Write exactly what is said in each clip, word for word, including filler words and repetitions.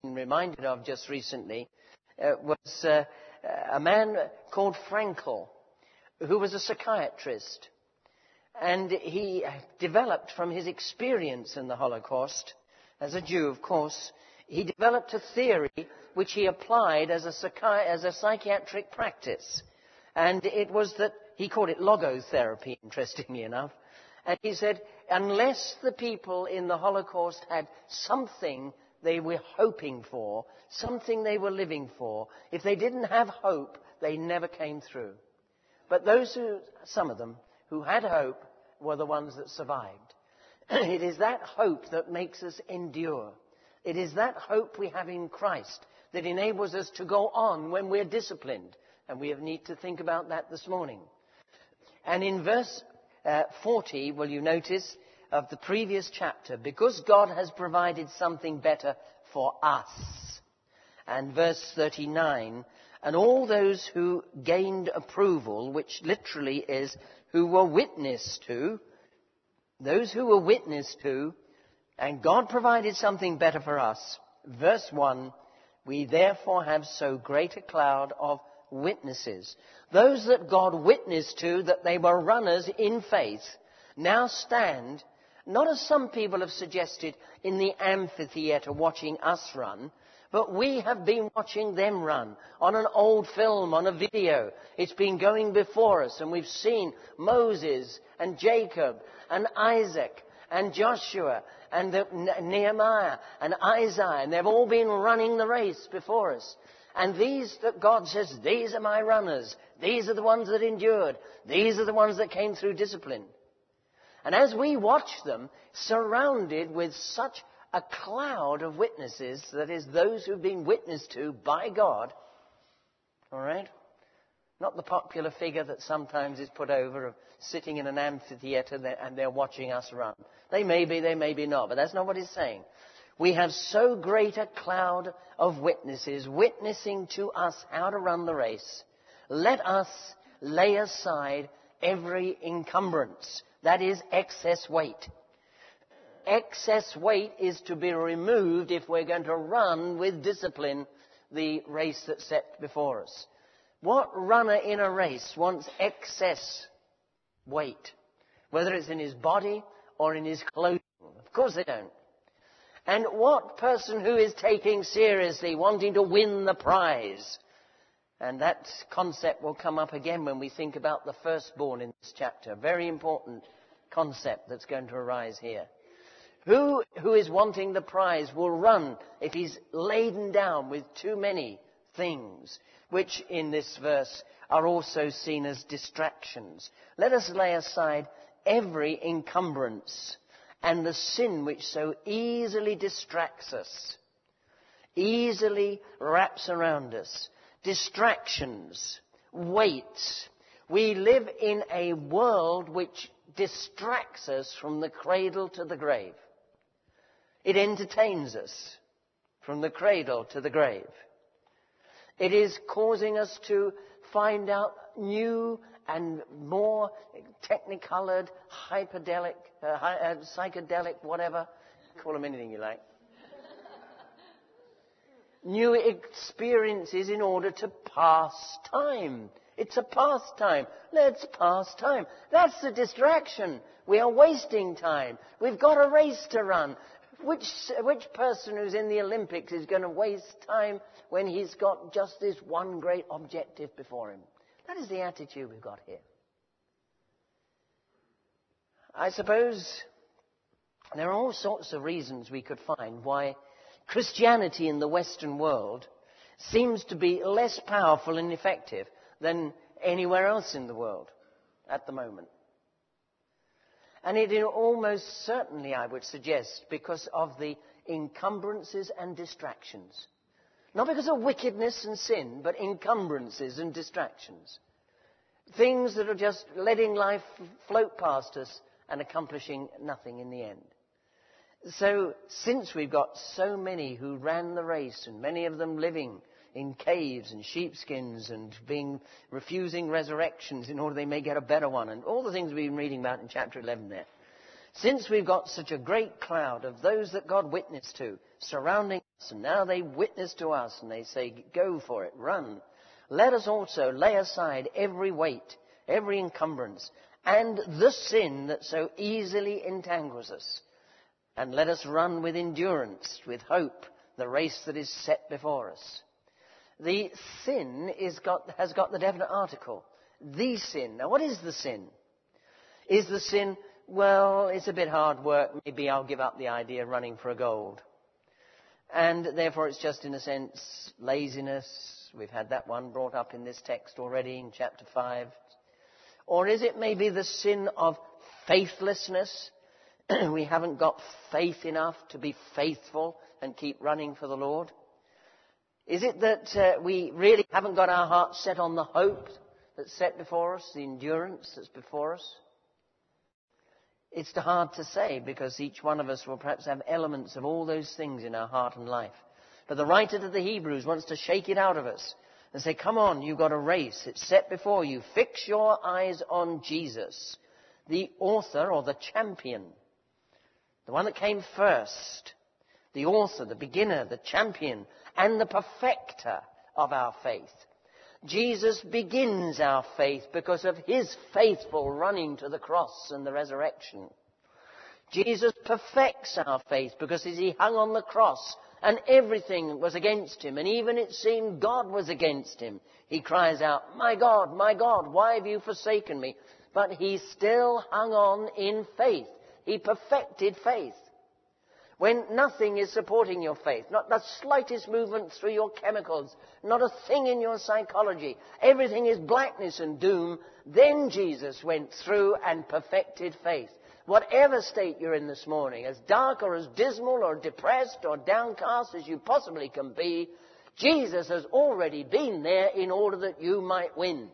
been reminded of just recently uh, was uh, a man called Frankl, who was a psychiatrist. And he developed from his experience in the Holocaust, as a Jew, of course, he developed a theory which he applied as a, psychi- as a psychiatric practice. And it was that, he called it logotherapy, interestingly enough. And he said, unless the people in the Holocaust had something they were hoping for, something they were living for, if they didn't have hope, they never came through. But those who, some of them, who had hope were the ones that survived. It is that hope that makes us endure. It is that hope we have in Christ that enables us to go on when we're disciplined. And we need to think about that this morning. And in verse uh, forty, will you notice, of the previous chapter, because God has provided something better for us. And verse thirty-nine, and all those who gained approval, which literally is who were witnessed to, those who were witnessed to, and God provided something better for us. Verse one, we therefore have so great a cloud of witnesses. Those that God witnessed to, that they were runners in faith, now stand, not as some people have suggested, in the amphitheatre watching us run, but we have been watching them run on an old film, on a video. It's been going before us, and we've seen Moses and Jacob and Isaac and Joshua and the, Nehemiah and Isaiah, and they've all been running the race before us. And these that God says, these are my runners. These are the ones that endured. These are the ones that came through discipline. And as we watch them, surrounded with such a cloud of witnesses, that is, those who've been witnessed to by God, all right? Not the popular figure that sometimes is put over of sitting in an amphitheatre and they're watching us run. They may be, they may be not, but that's not what he's saying. We have so great a cloud of witnesses witnessing to us how to run the race. Let us lay aside every encumbrance, that is, excess weight. Excess weight is to be removed if we're going to run with discipline the race that's set before us. What runner in a race wants excess weight? Whether it's in his body or in his clothing. Of course they don't. And what person who is taking seriously wanting to win the prize? And that concept will come up again when we think about the firstborn in this chapter. Very important concept that's going to arise here. Who who is wanting the prize will run if he's laden down with too many things, which in this verse are also seen as distractions. Let us lay aside every encumbrance and the sin which so easily distracts us, easily wraps around us. Distractions, weights. We live in a world which distracts us from the cradle to the grave. It entertains us from the cradle to the grave. It is causing us to find out new and more technicolored, hyperdelic, uh, hy- uh, psychedelic, whatever. Call them anything you like. New experiences in order to pass time. It's a pastime. Let's pass time. That's the distraction. We are wasting time. We've got a race to run. Which, which person who's in the Olympics is going to waste time when he's got just this one great objective before him? That is the attitude we've got here. I suppose there are all sorts of reasons we could find why Christianity in the Western world seems to be less powerful and effective than anywhere else in the world at the moment. And it is almost certainly, I would suggest, because of the encumbrances and distractions. Not because of wickedness and sin, but encumbrances and distractions. Things that are just letting life float past us and accomplishing nothing in the end. So, since we've got so many who ran the race, and many of them living in caves and sheepskins and being refusing resurrections in order they may get a better one, and all the things we've been reading about in chapter eleven there. Since we've got such a great cloud of those that God witnessed to surrounding us, and now they witness to us and they say, go for it, run. Let us also lay aside every weight, every encumbrance, and the sin that so easily entangles us. And let us run with endurance, with hope, the race that is set before us. The sin is got, has got the definite article. The sin. Now, what is the sin? Is the sin, well, it's a bit hard work. Maybe I'll give up the idea of running for a gold. And therefore it's just, in a sense, laziness. We've had that one brought up in this text already in chapter five. Or is it maybe the sin of faithlessness? We haven't got faith enough to be faithful and keep running for the Lord? Is it that uh, we really haven't got our hearts set on the hope that's set before us, the endurance that's before us? It's hard to say, because each one of us will perhaps have elements of all those things in our heart and life. But the writer to the Hebrews wants to shake it out of us and say, come on, you've got a race. It's set before you. Fix your eyes on Jesus, the author or the champion, the one that came first, the author, the beginner, the champion, and the perfecter of our faith. Jesus begins our faith because of his faithful running to the cross and the resurrection. Jesus perfects our faith because as he hung on the cross and everything was against him, and even it seemed God was against him, he cries out, my God, my God, why have you forsaken me? But he still hung on in faith. He perfected faith. When nothing is supporting your faith, not the slightest movement through your chemicals, not a thing in your psychology, everything is blackness and doom, then Jesus went through and perfected faith. Whatever state you're in this morning, as dark or as dismal or depressed or downcast as you possibly can be, Jesus has already been there in order that you might win.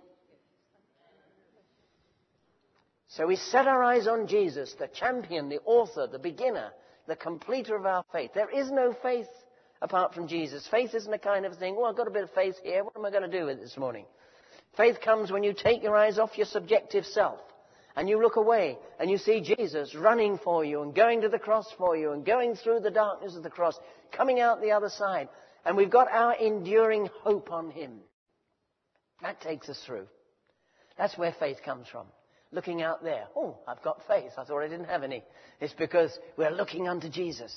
So we set our eyes on Jesus, the champion, the author, the beginner, the completer of our faith. There is no faith apart from Jesus. Faith isn't a kind of thing, well, I've got a bit of faith here, what am I going to do with it this morning? Faith comes when you take your eyes off your subjective self and you look away and you see Jesus running for you and going to the cross for you and going through the darkness of the cross, coming out the other side. And we've got our enduring hope on him. That takes us through. That's where faith comes from. Looking out there. Oh, I've got faith. I thought I didn't have any. It's because we're looking unto Jesus.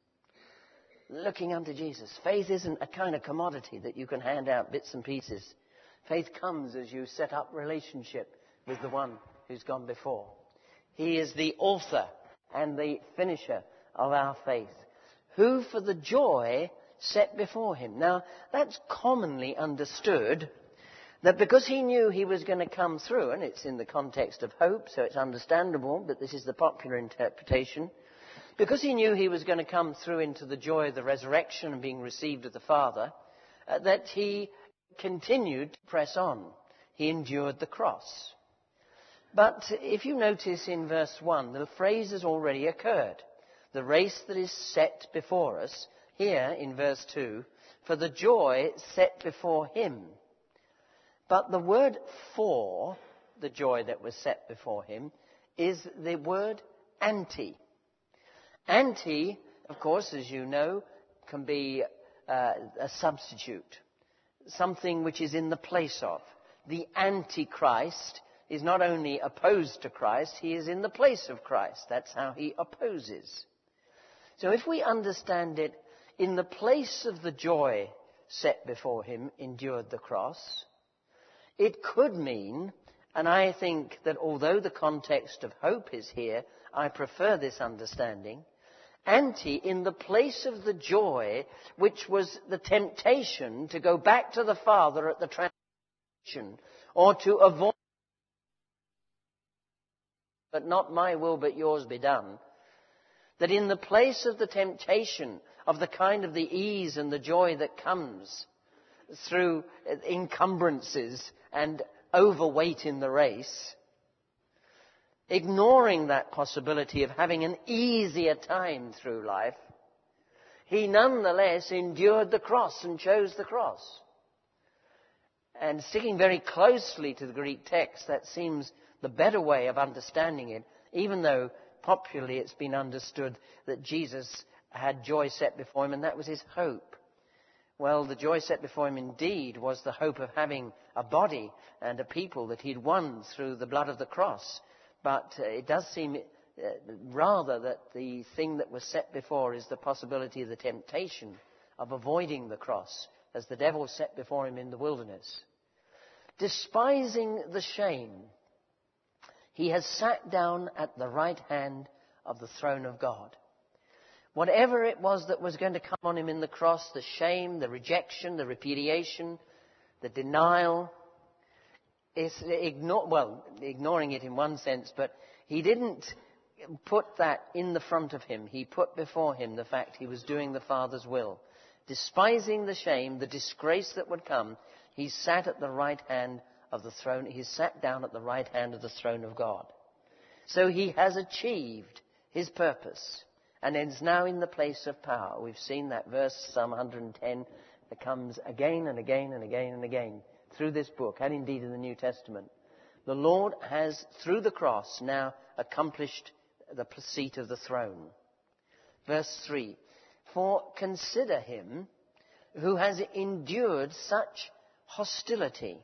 Looking unto Jesus. Faith isn't a kind of commodity that you can hand out bits and pieces. Faith comes as you set up relationship with the one who's gone before. He is the author and the finisher of our faith, who for the joy set before him. Now, that's commonly understood, that because he knew he was going to come through, and it's in the context of hope, so it's understandable, but this is the popular interpretation, because he knew he was going to come through into the joy of the resurrection and being received of the Father, uh, that he continued to press on. He endured the cross. But if you notice in verse one, the phrase has already occurred. The race that is set before us, here in verse two, for the joy set before him. But the word for the joy that was set before him is the word anti. Anti, of course, as you know, can be uh, a substitute. Something which is in the place of. The Antichrist is not only opposed to Christ, he is in the place of Christ. That's how he opposes. So if we understand it, in the place of the joy set before him, endured the cross, it could mean, and I think that although the context of hope is here, I prefer this understanding, anti, in the place of the joy, which was the temptation to go back to the Father at the transition, or to avoid, but not my will but yours be done, that in the place of the temptation of the kind of the ease and the joy that comes through encumbrances and overweight in the race, ignoring that possibility of having an easier time through life, he nonetheless endured the cross and chose the cross. And sticking very closely to the Greek text, that seems the better way of understanding it, even though popularly it's been understood that Jesus had joy set before him, and that was his hope. Well, the joy set before him indeed was the hope of having a body and a people that he'd won through the blood of the cross. But uh, it does seem uh, rather that the thing that was set before is the possibility of the temptation of avoiding the cross, as the devil set before him in the wilderness. Despising the shame, he has sat down at the right hand of the throne of God. Whatever it was that was going to come on him in the cross, the shame, the rejection, the repudiation, the denial, is ignore, well, ignoring it in one sense, but he didn't put that in the front of him. He put before him the fact he was doing the Father's will. Despising the shame, the disgrace that would come, he sat at the right hand of the throne. He sat down at the right hand of the throne of God. So he has achieved his purpose and is now in the place of power. We've seen that verse, Psalm one hundred ten, that comes again and again and again and again through this book and indeed in the New Testament. The Lord has, through the cross, now accomplished the seat of the throne. Verse three, for consider him who has endured such hostility,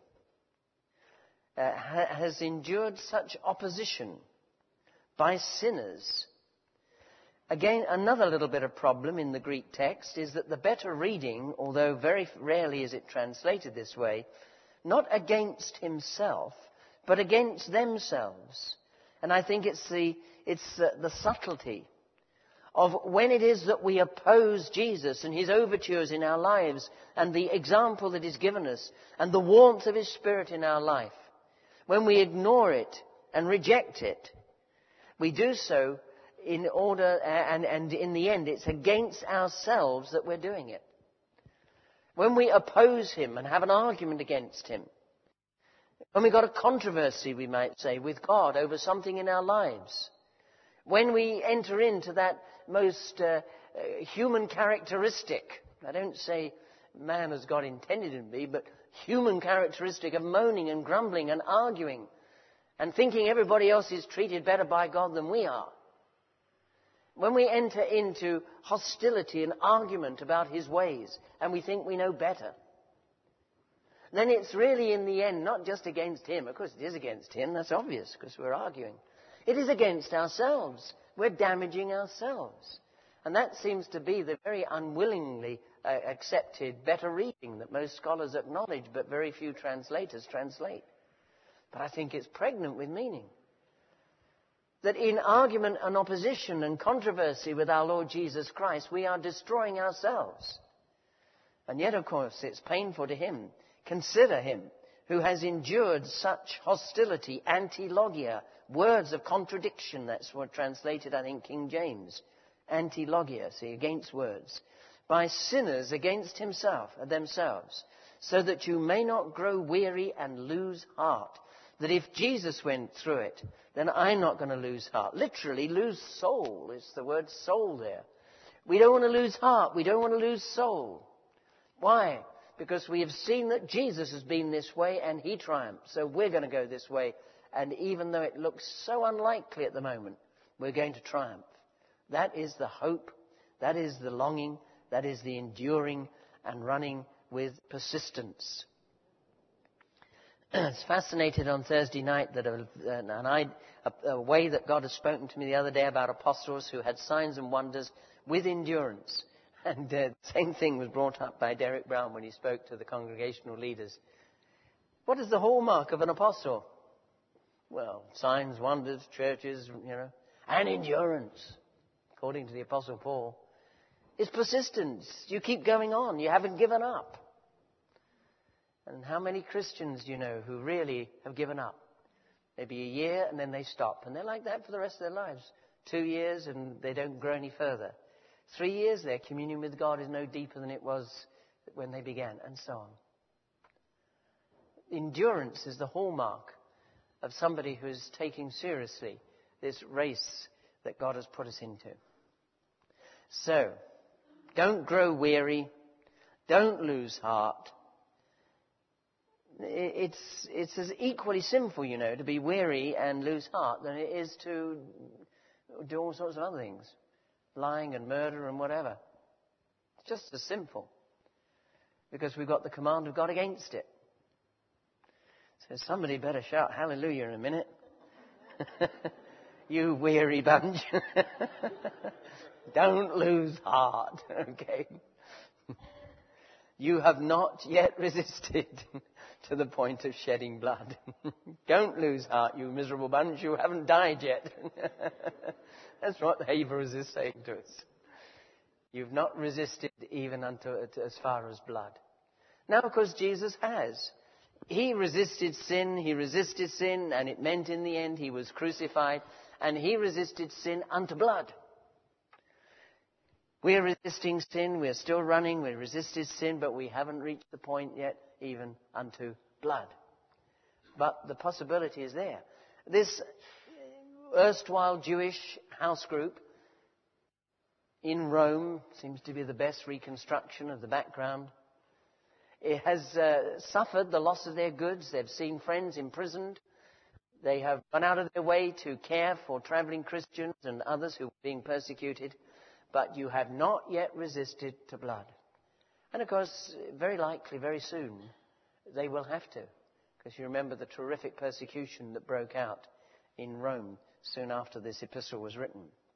uh, ha- has endured such opposition by sinners. Again, another little bit of problem in the Greek text is that the better reading, although very rarely is it translated this way, not against himself, but against themselves. And I think it's the, it's the, the subtlety of when it is that we oppose Jesus and his overtures in our lives and the example that he's given us and the warmth of his Spirit in our life. When we ignore it and reject it, we do so in order, and, and in the end, it's against ourselves that we're doing it. When we oppose him and have an argument against him, when we've got a controversy, we might say, with God over something in our lives, when we enter into that most uh, uh, human characteristic, I don't say man as God intended him to be, but human characteristic of moaning and grumbling and arguing and thinking everybody else is treated better by God than we are. When we enter into hostility and argument about his ways and we think we know better, then it's really in the end not just against him. Of course it is against him, that's obvious because we're arguing. It is against ourselves. We're damaging ourselves. And that seems to be the very unwillingly uh, accepted better reading that most scholars acknowledge but very few translators translate. But I think it's pregnant with meaning. That in argument and opposition and controversy with our Lord Jesus Christ, we are destroying ourselves. And yet, of course, it's painful to him. Consider him who has endured such hostility, antilogia, words of contradiction. That's what translated, I think, King James. Antilogia, see, against words. By sinners against himself, themselves, so that you may not grow weary and lose heart. That if Jesus went through it, then I'm not going to lose heart. Literally, lose soul is the word soul there. We don't want to lose heart. We don't want to lose soul. Why? Because we have seen that Jesus has been this way and he triumphed. So we're going to go this way. And even though it looks so unlikely at the moment, we're going to triumph. That is the hope. That is the longing. That is the enduring and running with persistence. I was fascinated on Thursday night that a, an, a, a way that God has spoken to me the other day about apostles who had signs and wonders with endurance. And uh, the same thing was brought up by Derek Brown when he spoke to the congregational leaders. What is the hallmark of an apostle? Well, signs, wonders, churches, you know, and endurance, according to the Apostle Paul. It's persistence. You keep going on. You haven't given up. And how many Christians do you know who really have given up? Maybe a year and then they stop. And they're like that for the rest of their lives. Two years and they don't grow any further. Three years, their communion with God is no deeper than it was when they began, and so on. Endurance is the hallmark of somebody who is taking seriously this race that God has put us into. So, don't grow weary. Don't lose heart. It's, it's as equally sinful, you know, to be weary and lose heart than it is to do all sorts of other things. Lying and murder and whatever. It's just as simple. Because we've got the command of God against it. So somebody better shout hallelujah in a minute. You weary bunch. Don't lose heart, okay? You have not yet resisted to the point of shedding blood. Don't lose heart, you miserable bunch. You haven't died yet. That's what Hebrews is saying to us. You've not resisted even unto as far as blood. Now, of course, Jesus has. He resisted sin, he resisted sin, and it meant in the end he was crucified, and he resisted sin unto blood. We're resisting sin, we're still running, we resisted sin, but we haven't reached the point yet even unto blood. But the possibility is there. This erstwhile Jewish house group in Rome seems to be the best reconstruction of the background. It has uh, suffered the loss of their goods. They've seen friends imprisoned. They have gone out of their way to care for traveling Christians and others who are being persecuted. But you have not yet resisted to blood. And of course, very likely, very soon, they will have to. Because you remember the terrific persecution that broke out in Rome soon after this epistle was written.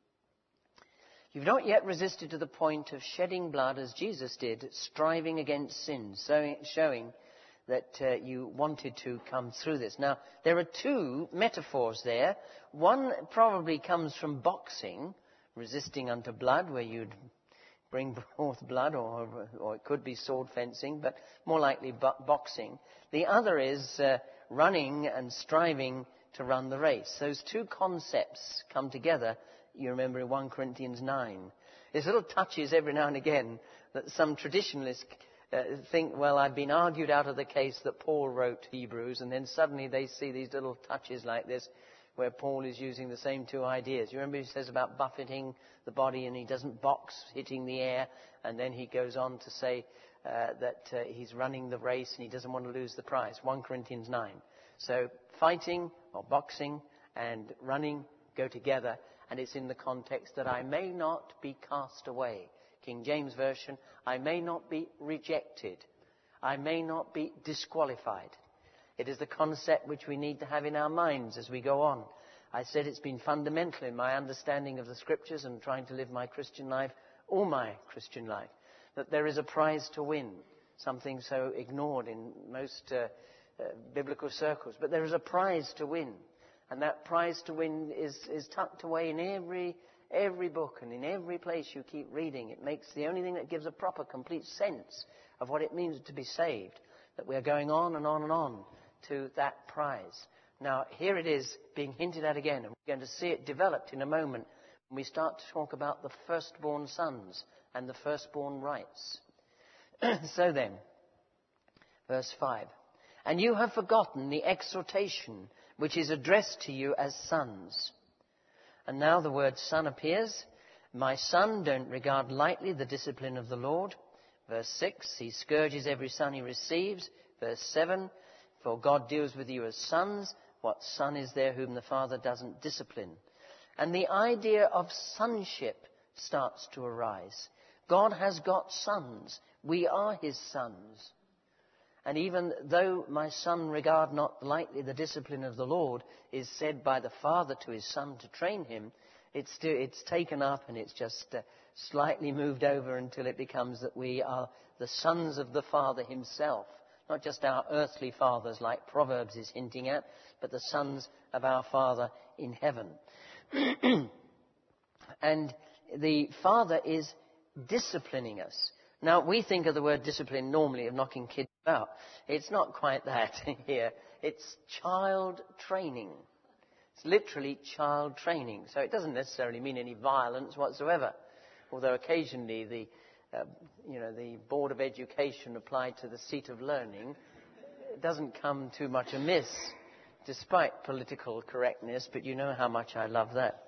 You've not yet resisted to the point of shedding blood as Jesus did, striving against sin, so showing that uh, you wanted to come through this. Now, there are two metaphors there. One probably comes from boxing, resisting unto blood, where you'd bring forth blood, or, or it could be sword fencing, but more likely bo- boxing. The other is uh, running and striving to run the race. Those two concepts come together. You remember in First Corinthians nine. There's little touches every now and again that some traditionalists uh, think, well, I've been argued out of the case that Paul wrote Hebrews, and then suddenly they see these little touches like this where Paul is using the same two ideas. You remember he says about buffeting the body, and he doesn't box, hitting the air, and then he goes on to say uh, that uh, he's running the race and he doesn't want to lose the prize. First Corinthians nine. So fighting or boxing and running go together. And it's in the context that I may not be cast away. King James Version, I may not be rejected. I may not be disqualified. It is the concept which we need to have in our minds as we go on. I said it's been fundamental in my understanding of the Scriptures and trying to live my Christian life, all my Christian life, that there is a prize to win, something so ignored in most uh, uh, biblical circles. But there is a prize to win. And that prize to win is, is tucked away in every every book and in every place you keep reading. It makes the only thing that gives a proper, complete sense of what it means to be saved, that we're going on and on and on to that prize. Now, here it is being hinted at again, and we're going to see it developed in a moment when we start to talk about the firstborn sons and the firstborn rights. So then, verse five. And you have forgotten the exhortation which is addressed to you as sons. And now the word son appears. My son, don't regard lightly the discipline of the Lord. Verse six, he scourges every son he receives. Verse seven, for God deals with you as sons. What son is there whom the Father doesn't discipline? And the idea of sonship starts to arise. God has got sons. We are his sons. And even though my son regard not lightly the discipline of the Lord, is said by the Father to his son to train him, it's, still, it's taken up and it's just uh, slightly moved over until it becomes that we are the sons of the Father himself. Not just our earthly fathers like Proverbs is hinting at, but the sons of our Father in heaven. And the Father is disciplining us. Now, we think of the word discipline normally of knocking kids out. It's not quite that here. It's child training. It's literally child training. So it doesn't necessarily mean any violence whatsoever. Although occasionally the, uh, you know, the Board of Education applied to the seat of learning doesn't come too much amiss, despite political correctness. But you know how much I love that.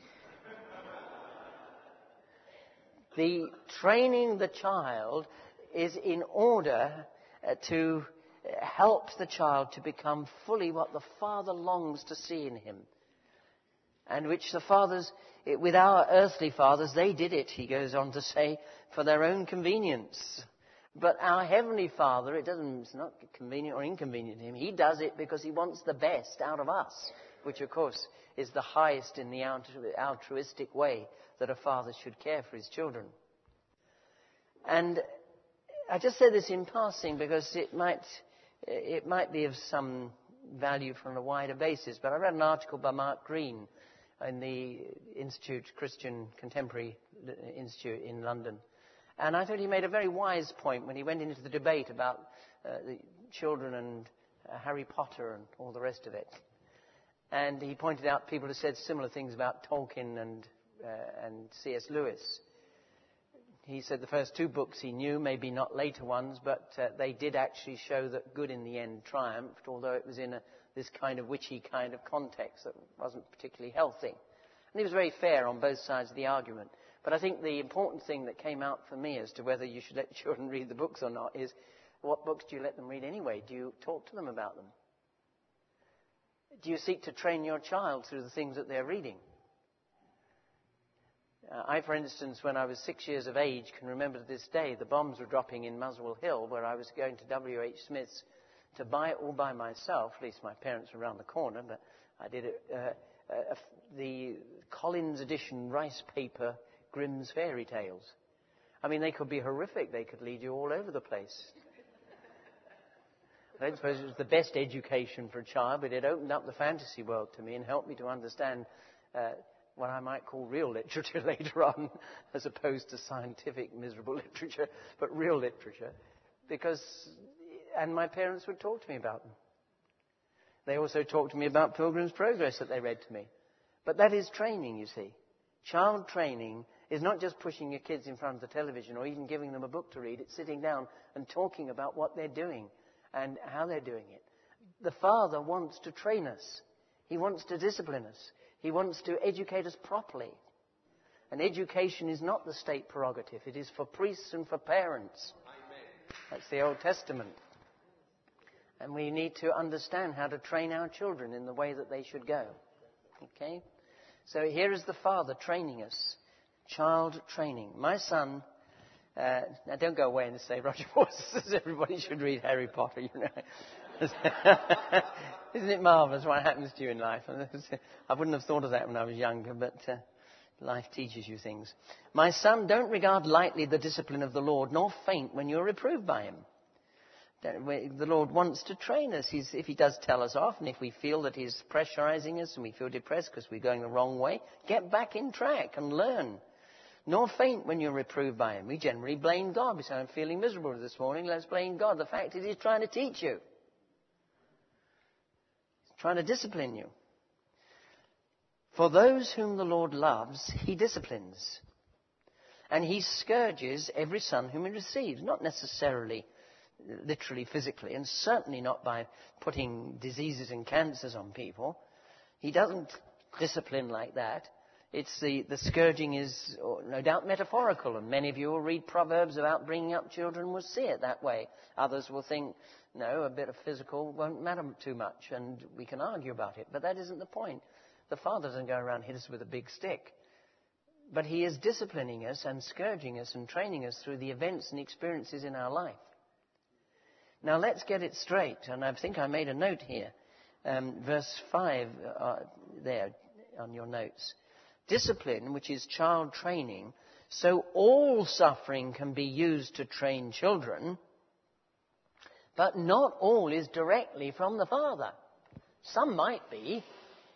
The training the child is in order uh, to help the child to become fully what the Father longs to see in him. and which the fathers, with our earthly fathers, they did it, he goes on to say, for their own convenience. But our heavenly Father, it doesn't, it's not convenient or inconvenient to him. He does it because he wants the best out of us, which of course is the highest in the altruistic way that a father should care for his children. And I just say this in passing because it might, it might be of some value from a wider basis. But I read an article by Mark Green in the Institute, Christian Contemporary Institute in London. And I thought he made a very wise point when he went into the debate about uh, the children and uh, Harry Potter and all the rest of it. And he pointed out people who said similar things about Tolkien and, uh, and C S Lewis. He said the first two books he knew, maybe not later ones, but uh, they did actually show that good in the end triumphed, although it was in a, this kind of witchy kind of context that wasn't particularly healthy. And he was very fair on both sides of the argument. But I think the important thing that came out for me as to whether you should let children read the books or not is, what books do you let them read anyway? Do you talk to them about them? Do you seek to train your child through the things that they're reading? Uh, I, for instance, when I was six years of age, can remember to this day the bombs were dropping in Muswell Hill, where I was going to W H Smith's to buy it all by myself. At least my parents were around the corner, but I did it. Uh, uh, the Collins edition rice paper Grimm's fairy tales. I mean, they could be horrific. They could lead you all over the place. I don't suppose it was the best education for a child, but it opened up the fantasy world to me and helped me to understand uh, what I might call real literature later on, as opposed to scientific, miserable literature, but real literature. Because, and my parents would talk to me about them. They also talked to me about Pilgrim's Progress that they read to me. But that is training, you see. Child training is not just pushing your kids in front of the television or even giving them a book to read. It's sitting down and talking about what they're doing and how they're doing it. The Father wants to train us. He wants to discipline us. He wants to educate us properly. And education is not the state prerogative. It is for priests and for parents. Amen. That's the Old Testament. And we need to understand how to train our children in the way that they should go. Okay? So here is the Father training us. Child training. My son, uh, now don't go away and say, Roger Moore says everybody should read Harry Potter, you know. Isn't it marvellous what happens to you in life? I wouldn't have thought of that when I was younger, but uh, life teaches you things. My son, don't regard lightly the discipline of the Lord, nor faint when you're reproved by him. The Lord wants to train us. He's, if he does tell us off, and if we feel that he's pressurizing us and we feel depressed because we're going the wrong way, get back in track and learn. Nor faint when you're reproved by him. We generally blame God. We say, I'm feeling miserable this morning. Let's blame God. The fact is, he's trying to teach you. He's trying to discipline you. For those whom the Lord loves, he disciplines. And he scourges every son whom he receives. Not necessarily literally, physically, and certainly not by putting diseases and cancers on people. He doesn't discipline like that. It's the, the scourging is no doubt metaphorical, and many of you will read Proverbs about bringing up children will see it that way. Others will think, no, a bit of physical won't matter too much, and we can argue about it. But that isn't the point. The Father doesn't go around and hit us with a big stick. But he is disciplining us and scourging us and training us through the events and experiences in our life. Now let's get it straight, and I think I made a note here. Um, verse five uh, there on your notes. Discipline, which is child training, so all suffering can be used to train children, but not all is directly from the Father. Some might be.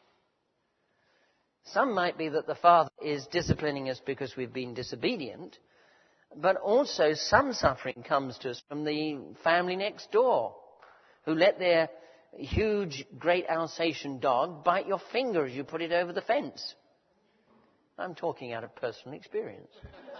Some might be that the Father is disciplining us because we've been disobedient, but also some suffering comes to us from the family next door, who let their huge, great Alsatian dog bite your finger as you put it over the fence. I'm talking out of personal experience.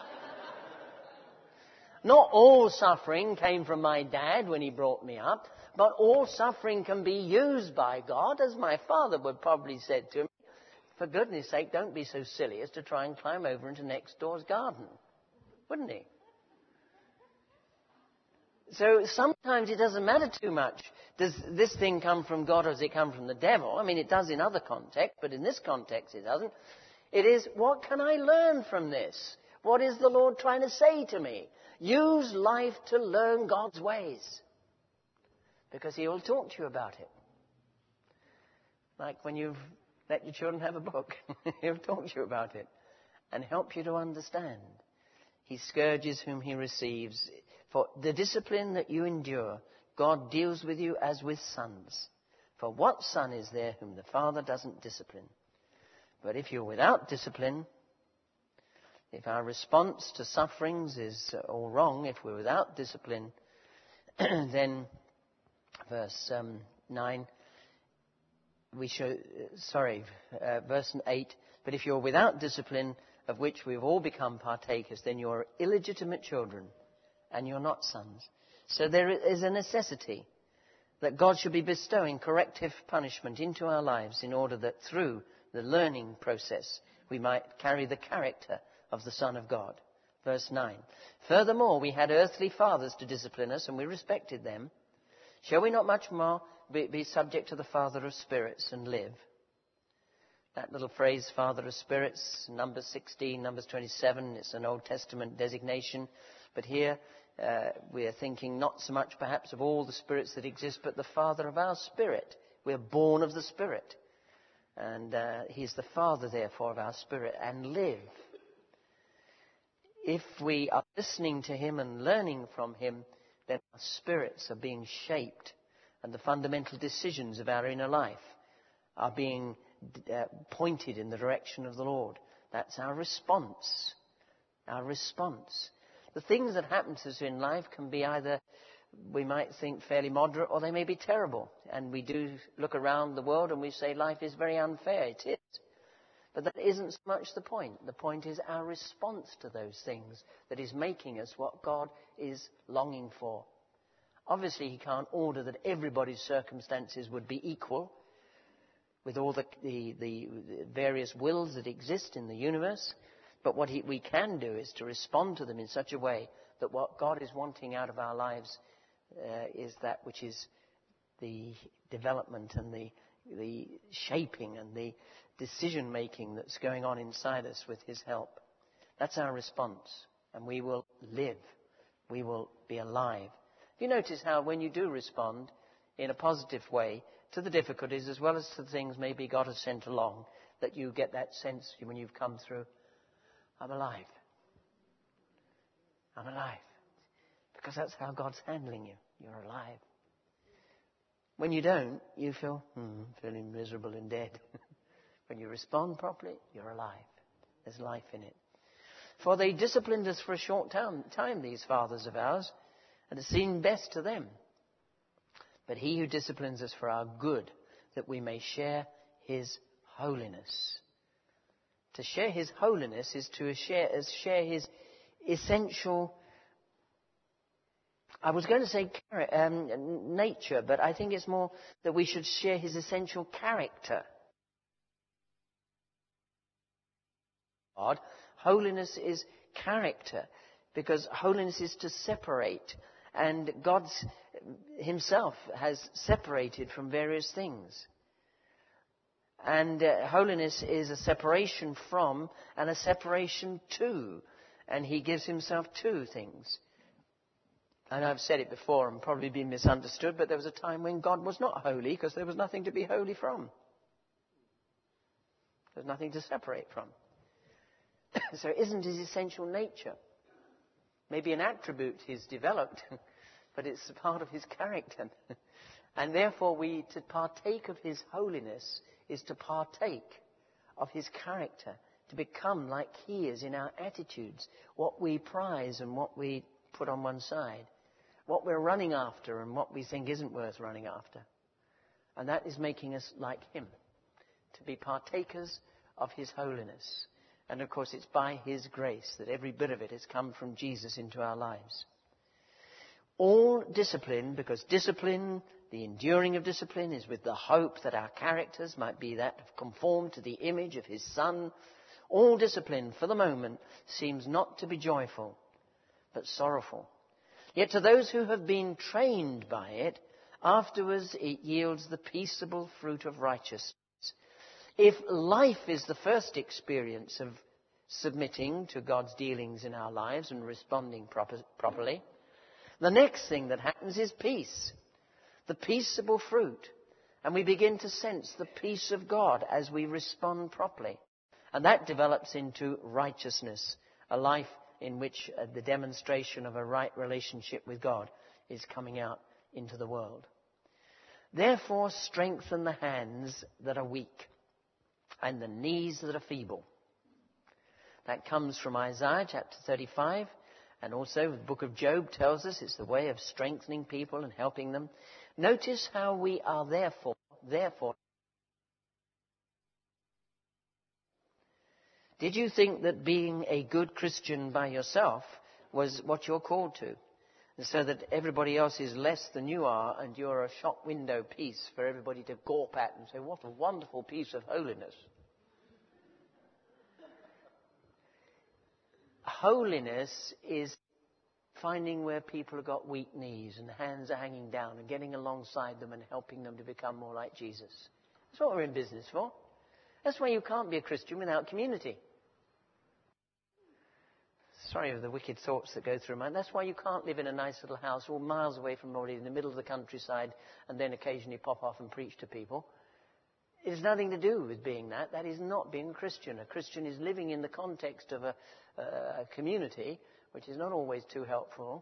Not all suffering came from my dad when he brought me up, but all suffering can be used by God, as my father would probably said to me. For goodness sake, don't be so silly as to try and climb over into next door's garden. Wouldn't he? So sometimes it doesn't matter too much. Does this thing come from God or does it come from the devil? I mean, it does in other contexts, but in this context it doesn't. It is, what can I learn from this? What is the Lord trying to say to me? Use life to learn God's ways. Because He will talk to you about it. Like when you've let your children have a book. He'll talk to you about it and help you to understand. He scourges whom He receives. For the discipline that you endure, God deals with you as with sons. For what son is there whom the Father doesn't discipline? But if you're without discipline, if our response to sufferings is all wrong, if we're without discipline, then, verse um, nine, we should, sorry, uh, verse eight, but if you're without discipline, of which we've all become partakers, then you're illegitimate children, and you're not sons. So there is a necessity that God should be bestowing corrective punishment into our lives in order that through the learning process we might carry the character of the Son of God. Verse nine. Furthermore, we had earthly fathers to discipline us, and we respected them. Shall we not much more be, be subject to the Father of spirits and live? That little phrase, Father of spirits, Numbers sixteen, Numbers twenty-seven, it's an Old Testament designation. But here uh, we are thinking not so much perhaps of all the spirits that exist, but the Father of our spirit. We are born of the Spirit. And uh, He's the Father, therefore, of our spirit, and live. If we are listening to Him and learning from Him, then our spirits are being shaped, and the fundamental decisions of our inner life are being uh, pointed in the direction of the Lord. That's our response. Our response. The things that happen to us in life can be either, we might think, fairly moderate, or they may be terrible. And we do look around the world and we say life is very unfair. It is. But that isn't so much the point. The point is our response to those things that is making us what God is longing for. Obviously, He can't order that everybody's circumstances would be equal with all the, the, the various wills that exist in the universe. But what he, we can do is to respond to them in such a way that what God is wanting out of our lives uh, is that which is the development and the, the shaping and the decision-making that's going on inside us with His help. That's our response. And we will live. We will be alive. You notice how when you do respond in a positive way to the difficulties as well as to the things maybe God has sent along, that you get that sense when you've come through, I'm alive. I'm alive. Because that's how God's handling you. You're alive. When you don't, you feel, hmm, feeling miserable and dead. When you respond properly, you're alive. There's life in it. For they disciplined us for a short time, time, these fathers of ours, and it seemed best to them. But He who disciplines us for our good, that we may share His holiness. To share His holiness is to share, is share His essential, I was going to say um, nature, but I think it's more that we should share His essential character. God, holiness is character, because holiness is to separate, and God Himself has separated from various things. And uh, holiness is a separation from and a separation to, and He gives Himself to things. And I've said it before and probably been misunderstood, but there was a time when God was not holy because there was nothing to be holy from. There's nothing to separate from. So it isn't His essential nature. Maybe an attribute He's developed, but it's a part of His character. And therefore we, to partake of His holiness, is to partake of His character, to become like He is in our attitudes, what we prize and what we put on one side, what we're running after and what we think isn't worth running after. And that is making us like Him, to be partakers of His holiness. And of course it's by His grace that every bit of it has come from Jesus into our lives. All discipline, because discipline, the enduring of discipline, is with the hope that our characters might be that conformed to the image of His Son. All discipline, for the moment, seems not to be joyful, but sorrowful. Yet to those who have been trained by it, afterwards it yields the peaceable fruit of righteousness. If life is the first experience of submitting to God's dealings in our lives and responding proper, properly, the next thing that happens is peace, the peaceable fruit. And we begin to sense the peace of God as we respond properly. And that develops into righteousness, a life in which uh, the demonstration of a right relationship with God is coming out into the world. Therefore, strengthen the hands that are weak and the knees that are feeble. That comes from Isaiah chapter thirty-five, and also the book of Job tells us it's the way of strengthening people and helping them. Notice how we are therefore, therefore. Did you think that being a good Christian by yourself was what you're called to? And so that everybody else is less than you are, and you're a shop window piece for everybody to gawp at and say, what a wonderful piece of holiness. Holiness is finding where people have got weak knees and hands are hanging down and getting alongside them and helping them to become more like Jesus. That's what we're in business for. That's why you can't be a Christian without community. Sorry for the wicked thoughts that go through my mind. That's why you can't live in a nice little house all miles away from everybody in the middle of the countryside and then occasionally pop off and preach to people. It has nothing to do with being that. That is not being a Christian. A Christian is living in the context of a, a community, which is not always too helpful.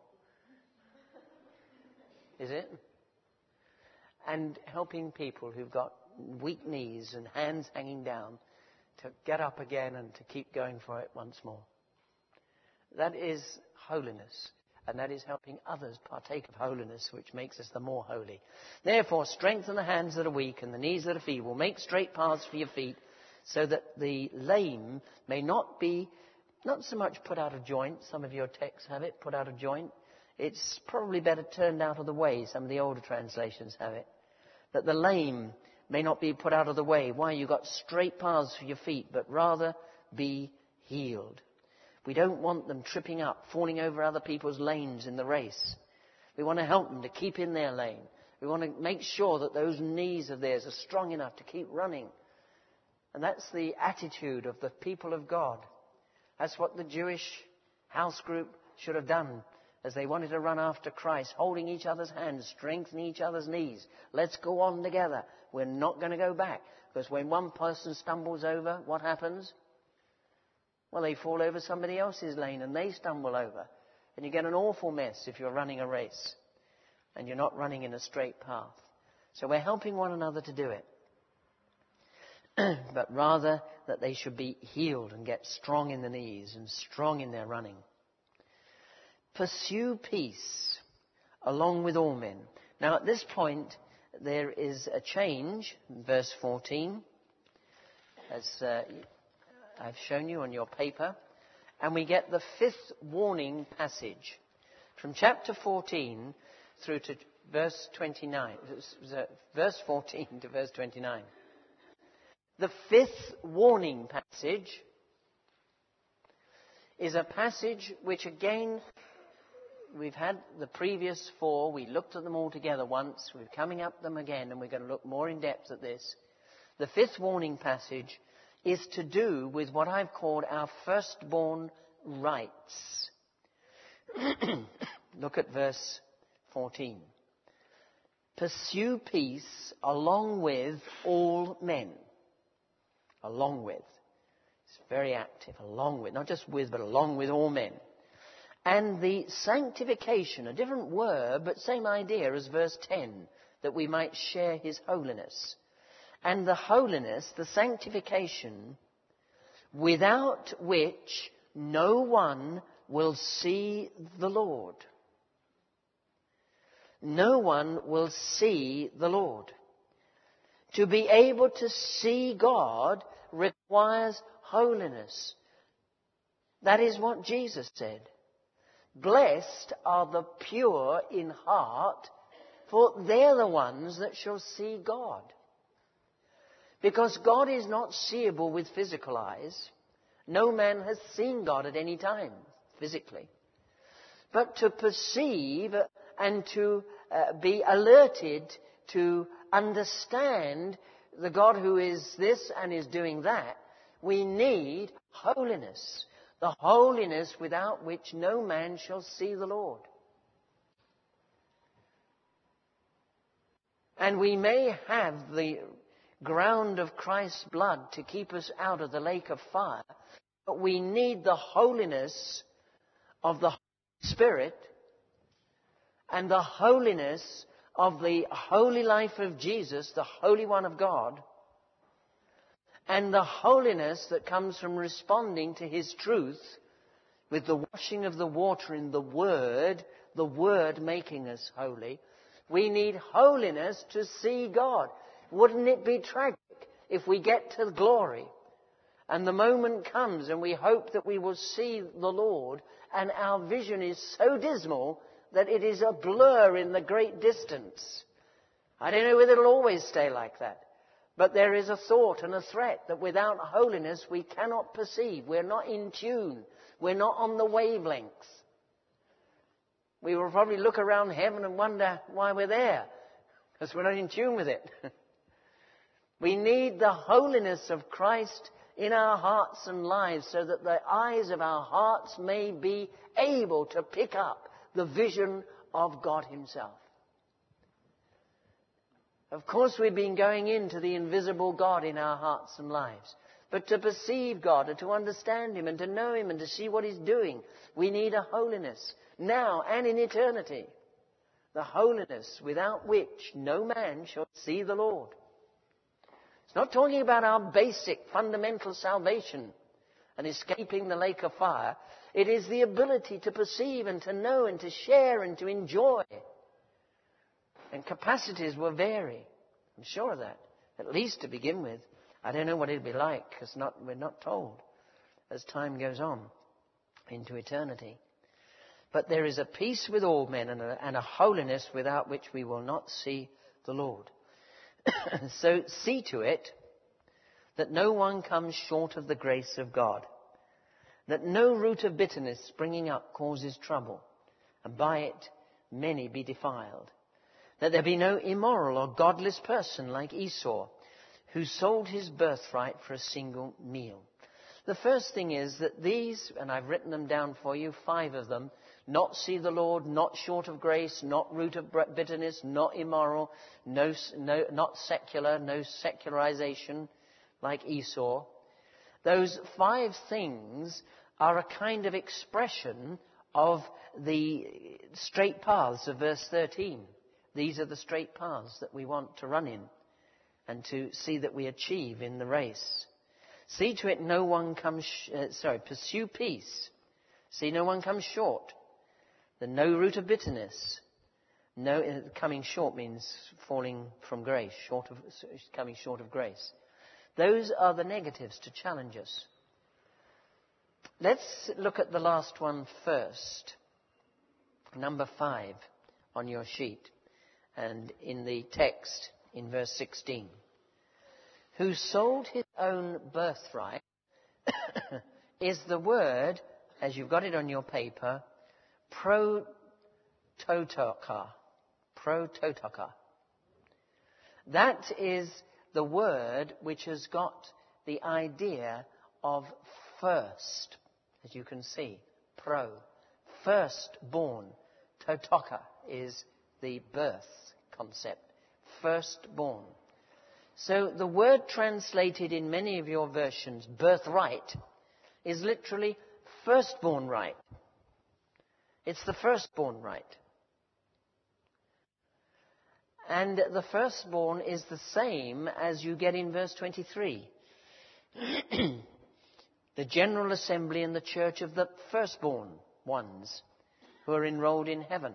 Is it? And helping people who've got weak knees and hands hanging down to get up again and to keep going for it once more. That is holiness. And that is helping others partake of holiness, which makes us the more holy. Therefore, strengthen the hands that are weak and the knees that are feeble. Make straight paths for your feet, so that the lame may not be, not so much put out of joint. Some of your texts have it, put out of joint. It's probably better turned out of the way. Some of the older translations have it. That the lame may not be put out of the way. Why? You've got straight paths for your feet, but rather be healed. We don't want them tripping up, falling over other people's lanes in the race. We want to help them to keep in their lane. We want to make sure that those knees of theirs are strong enough to keep running. And that's the attitude of the people of God. That's what the Jewish house group should have done as they wanted to run after Christ, holding each other's hands, strengthening each other's knees. Let's go on together. We're not going to go back. Because when one person stumbles over, what happens? Well, they fall over somebody else's lane and they stumble over. And you get an awful mess if you're running a race and you're not running in a straight path. So we're helping one another to do it. But rather that they should be healed and get strong in the knees and strong in their running. Pursue peace along with all men. Now at this point there is a change in verse fourteen. As uh, I've shown you on your paper. And we get the fifth warning passage from chapter fourteen through to verse twenty-nine. Verse fourteen to verse twenty-nine. The fifth warning passage is a passage which again, we've had the previous four. We looked at them all together once. We're coming up them again and we're going to look more in depth at this. The fifth warning passage is to do with what I've called our firstborn rights. Look at verse fourteen. Pursue peace along with all men. Along with. It's very active. Along with. Not just with, but along with all men. And the sanctification, a different word, but same idea as verse ten, that we might share his holiness. And the holiness, the sanctification, without which no one will see the Lord. No one will see the Lord. To be able to see God requires holiness. That is what Jesus said. Blessed are the pure in heart, for they're the ones that shall see God. Because God is not seeable with physical eyes. No man has seen God at any time, physically. but to perceive and to uh, be alerted to understand the God who is this and is doing that, we need holiness. The holiness without which no man shall see the Lord. And we may have the ground of Christ's blood to keep us out of the lake of fire, but we need the holiness of the Holy Spirit and the holiness of the holy life of Jesus, the Holy One of God, and the holiness that comes from responding to His truth with the washing of the water in the Word, the Word making us holy. We need holiness to see God. Wouldn't it be tragic if we get to glory and the moment comes and we hope that we will see the Lord and our vision is so dismal that it is a blur in the great distance? I don't know whether it'll always stay like that. But there is a thought and a threat that without holiness we cannot perceive. We're not in tune. We're not on the wavelength. We will probably look around heaven and wonder why we're there, because we're not in tune with it. We need the holiness of Christ in our hearts and lives so that the eyes of our hearts may be able to pick up the vision of God Himself. Of course, we've been going into the invisible God in our hearts and lives. But to perceive God and to understand Him and to know Him and to see what He's doing, we need a holiness now and in eternity. The holiness without which no man shall see the Lord. It's not talking about our basic fundamental salvation and escaping the lake of fire. It is the ability to perceive and to know and to share and to enjoy. And capacities will vary. I'm sure of that. At least to begin with. I don't know what it'll be like, because not, we're not told as time goes on into eternity. But there is a peace with all men and a, and a holiness without which we will not see the Lord. So see to it that no one comes short of the grace of God, that no root of bitterness springing up causes trouble, and by it many be defiled. That there be no immoral or godless person like Esau, who sold his birthright for a single meal. The first thing is that these, and I've written them down for you, five of them, not see the Lord, not short of grace, not root of bitterness, not immoral, no, no, not secular, no secularization like Esau. Those five things are a kind of expression of the straight paths of verse thirteen. These are the straight paths that we want to run in and to see that we achieve in the race. See to it no one comes, sh- uh, sorry, pursue peace. See no one comes short. The no root of bitterness. No, uh, coming short means falling from grace, short of, coming short of grace. Those are the negatives to challenge us. Let's look at the last one first. Number five on your sheet. And in the text, in verse sixteen, who sold his own birthright is the word, as you've got it on your paper, prototoka. Prototoka. That is the word which has got the idea of first, as you can see, pro, firstborn. Totoka is the birth concept, firstborn. So the word translated in many of your versions, birthright, is literally firstborn right. It's the firstborn right. And the firstborn is the same as you get in verse twenty-three. The General Assembly and the Church of the firstborn ones who are enrolled in heaven.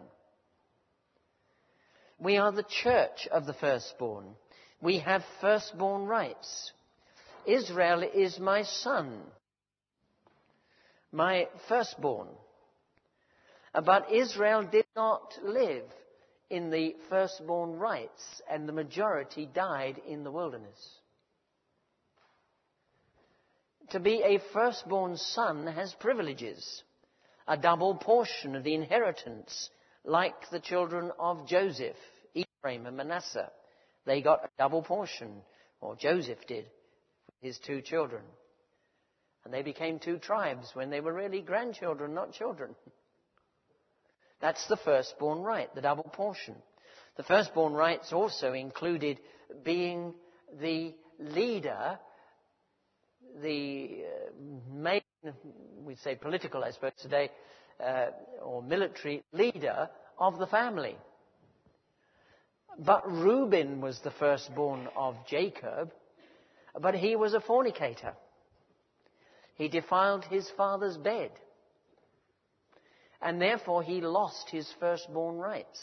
We are the church of the firstborn. We have firstborn rights. Israel is my son, my firstborn. But Israel did not live in the firstborn rights, and the majority died in the wilderness. To be a firstborn son has privileges. a double portion of the inheritance, like the children of Joseph, Ephraim and Manasseh. They got a double portion, or Joseph did, his two children. And they became two tribes when they were really grandchildren, not children. That's the firstborn right, the double portion. The firstborn rights also included being the leader, the uh, main, we'd say political, I suppose today, uh, or military leader of the family. But Reuben was the firstborn of Jacob, but he was a fornicator. He defiled his father's bed, and therefore he lost his firstborn rights.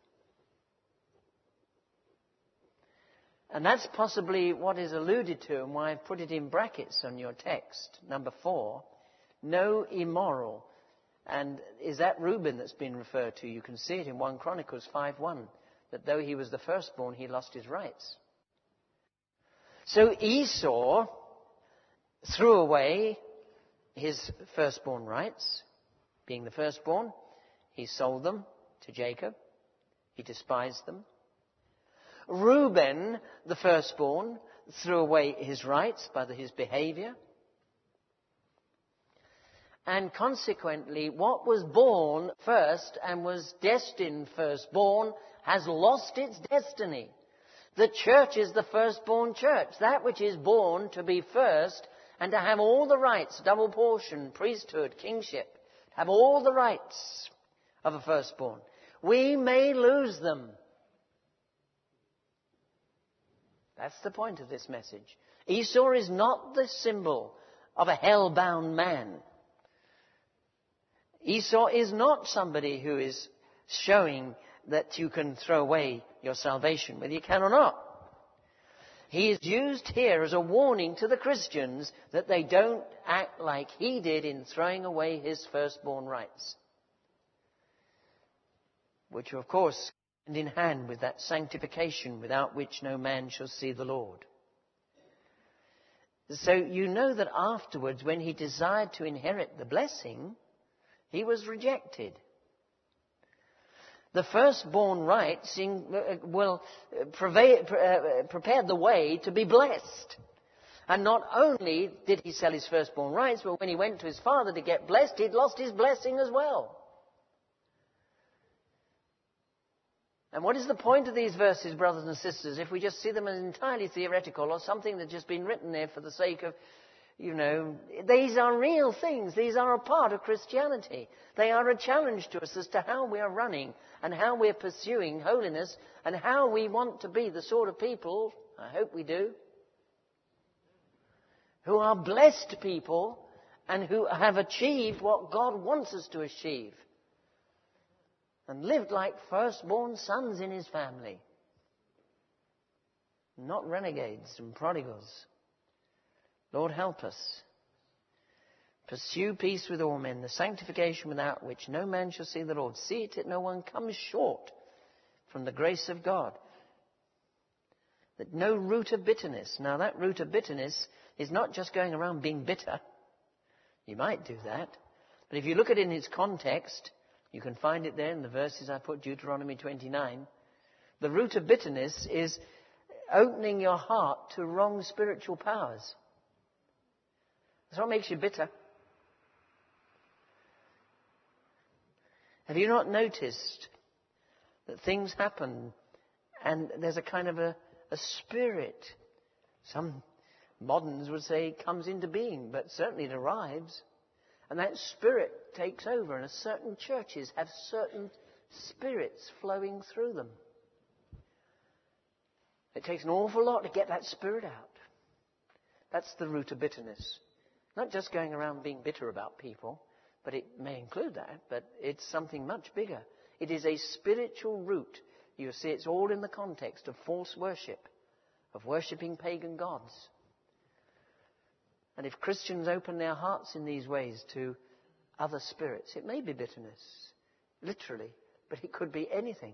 And that's possibly what is alluded to, and why I've put it in brackets on your text, number four. No immoral. And is that Reuben that's been referred to? You can see it in First Chronicles five one, that though he was the firstborn, he lost his rights. So Esau threw away his firstborn rights. Being the firstborn, he sold them to Jacob. He despised them. Reuben, the firstborn, threw away his rights by his behavior. And consequently, what was born first and was destined firstborn has lost its destiny. The church is the firstborn church, that which is born to be first and to have all the rights, double portion, priesthood, kingship, have all the rights of a firstborn. We may lose them. That's the point of this message. Esau is not the symbol of a hell-bound man. Esau is not somebody who is showing that you can throw away your salvation, whether you can or not. He is used here as a warning to the Christians that they don't act like he did in throwing away his firstborn rights, which are, of course, hand in hand with that sanctification without which no man shall see the Lord. So you know that afterwards, when he desired to inherit the blessing, he was rejected. The firstborn rights will prepare the way to be blessed. And not only did he sell his firstborn rights, but when he went to his father to get blessed, he'd lost his blessing as well. And what is the point of these verses, brothers and sisters, if we just see them as entirely theoretical or something that's just been written there for the sake of, you know, these are real things. These are a part of Christianity. They are a challenge to us as to how we are running and how we're pursuing holiness and how we want to be the sort of people, I hope we do, who are blessed people and who have achieved what God wants us to achieve and lived like firstborn sons in his family, not renegades and prodigals. Lord, help us. Pursue peace with all men, the sanctification without which no man shall see the Lord. See it that no one comes short from the grace of God. That no root of bitterness. Now that root of bitterness is not just going around being bitter. You might do that. But if you look at it in its context, you can find it there in the verses I put, Deuteronomy twenty-nine. The root of bitterness is opening your heart to wrong spiritual powers. That's what makes you bitter. Have you not noticed that things happen and there's a kind of a, a spirit, some moderns would say comes into being, but certainly it arrives, and that spirit takes over, and certain churches have certain spirits flowing through them. It takes an awful lot to get that spirit out. That's the root of bitterness. Not just going around being bitter about people, but it may include that, but it's something much bigger. It is a spiritual root. You see, it's all in the context of false worship, of worshipping pagan gods. And if Christians open their hearts in these ways to other spirits, it may be bitterness, literally, but it could be anything.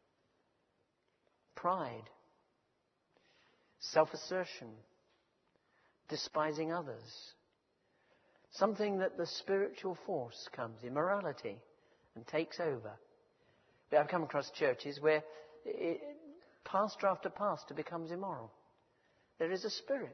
Pride, self-assertion, despising others. Something that the spiritual force comes, immorality, and takes over. But I've come across churches where it, pastor after pastor becomes immoral. There is a spirit.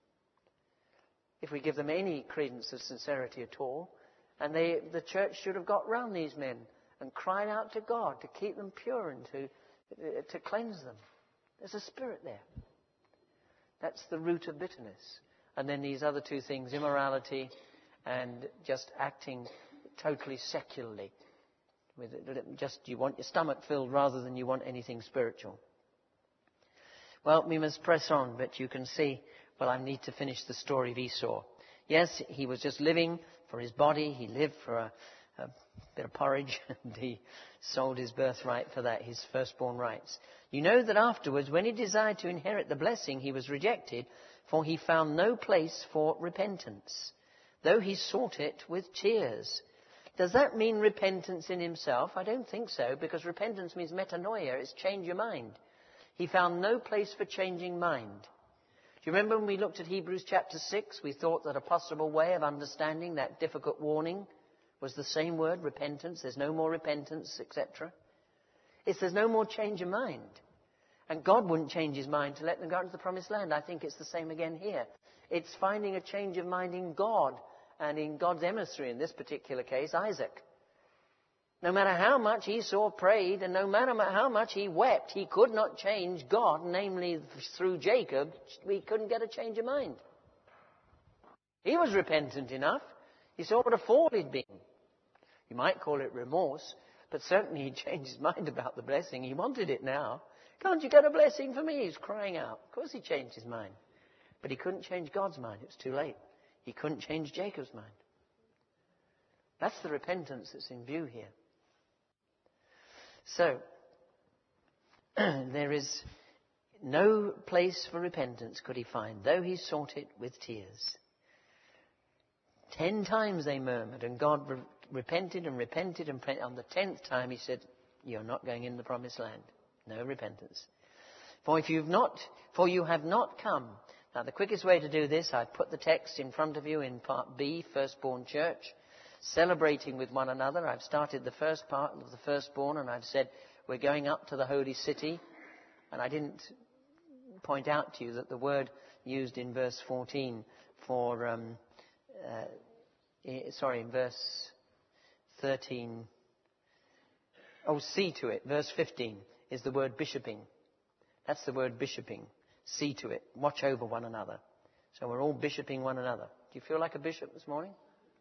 If we give them any credence of sincerity at all, and they, the church should have got round these men and cried out to God to keep them pure and to, uh, to cleanse them. There's a spirit there. That's the root of bitterness. And then these other two things, immorality and just acting totally secularly. With it, just you want your stomach filled rather than you want anything spiritual. Well, we must press on, but you can see, well, I need to finish the story of Esau. Yes, he was just living for his body. He lived for a, a bit of porridge, and he sold his birthright for that, his firstborn rights. You know that afterwards, when he desired to inherit the blessing, he was rejected, for he found no place for repentance, though he sought it with tears. Does that mean repentance in himself? I don't think so, because repentance means metanoia. It's change your mind. He found no place for changing mind. Do you remember when we looked at Hebrews chapter six, we thought that a possible way of understanding that difficult warning was the same word, repentance. There's no more repentance, et cetera. It's there's no more change of mind. And God wouldn't change his mind to let them go into the promised land. I think it's the same again here. It's finding a change of mind in God and in God's emissary, in this particular case, Isaac. No matter how much Esau prayed and no matter how much he wept, he could not change God, namely through Jacob. We couldn't get a change of mind. He was repentant enough. He saw what a fool he'd been. You might call it remorse, but certainly he changed his mind about the blessing. He wanted it now. Can't you get a blessing for me? He's crying out. Of course he changed his mind. But he couldn't change God's mind. It was too late. He couldn't change Jacob's mind. That's the repentance that's in view here. So, there is no place for repentance could he find, though he sought it with tears. Ten times they murmured, and God re- repented and repented, and repented. On the tenth time he said, "You're not going in the promised land. No repentance. For if you've not, for you have not come." Now, the quickest way to do this, I put the text in front of you in part B, Firstborn Church. Celebrating with one another. I've started the first part of the firstborn, and I've said we're going up to the holy city. And I didn't point out to you that the word used in verse fourteen for, um, uh, sorry, in verse thirteen, oh, see to it, verse fifteen is the word bishoping. That's the word bishoping. See to it. Watch over one another. So we're all bishoping one another. Do you feel like a bishop this morning?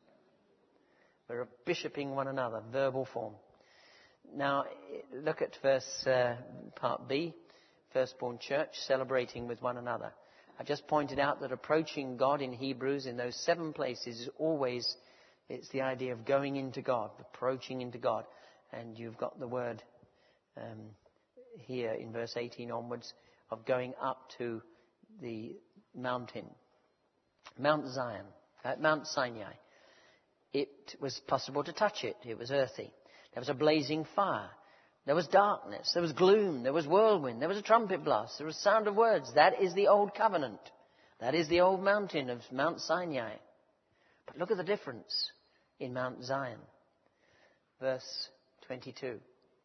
We're bishoping one another, verbal form. Now, look at verse uh, part B, Firstborn Church, celebrating with one another. I just pointed out that approaching God in Hebrews in those seven places is always, it's the idea of going into God, approaching into God. And you've got the word um, here in verse eighteen onwards of going up to the mountain, Mount Zion, uh, Mount Sinai. It was possible to touch it. It was earthy. There was a blazing fire. There was darkness. There was gloom. There was whirlwind. There was a trumpet blast. There was sound of words. That is the old covenant. That is the old mountain of Mount Sinai. But look at the difference in Mount Zion. Verse twenty-two.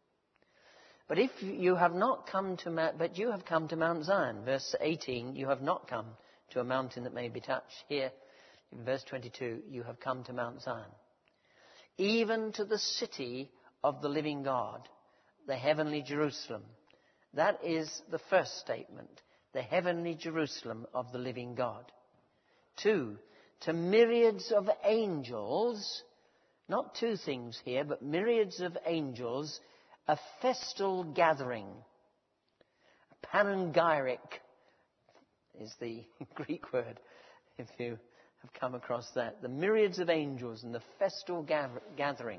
But if you have not come to Mount, but you have come to Mount Zion. Verse eighteen, you have not come to a mountain that may be touched. Here, in verse twenty-two, you have come to Mount Zion. Even to the city of the living God, the heavenly Jerusalem. That is the first statement. The heavenly Jerusalem of the living God. Two, to myriads of angels, not two things here, but myriads of angels, a festal gathering. Panegyric is the Greek word, if you have come across that. The myriads of angels and the festal gathering.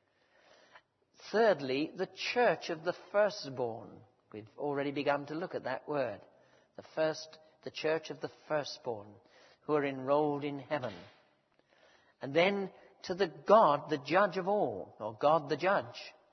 Thirdly, the church of the firstborn. We've already begun to look at that word. The first, the church of the firstborn, who are enrolled in heaven. And then to the God, the judge of all, or God the judge.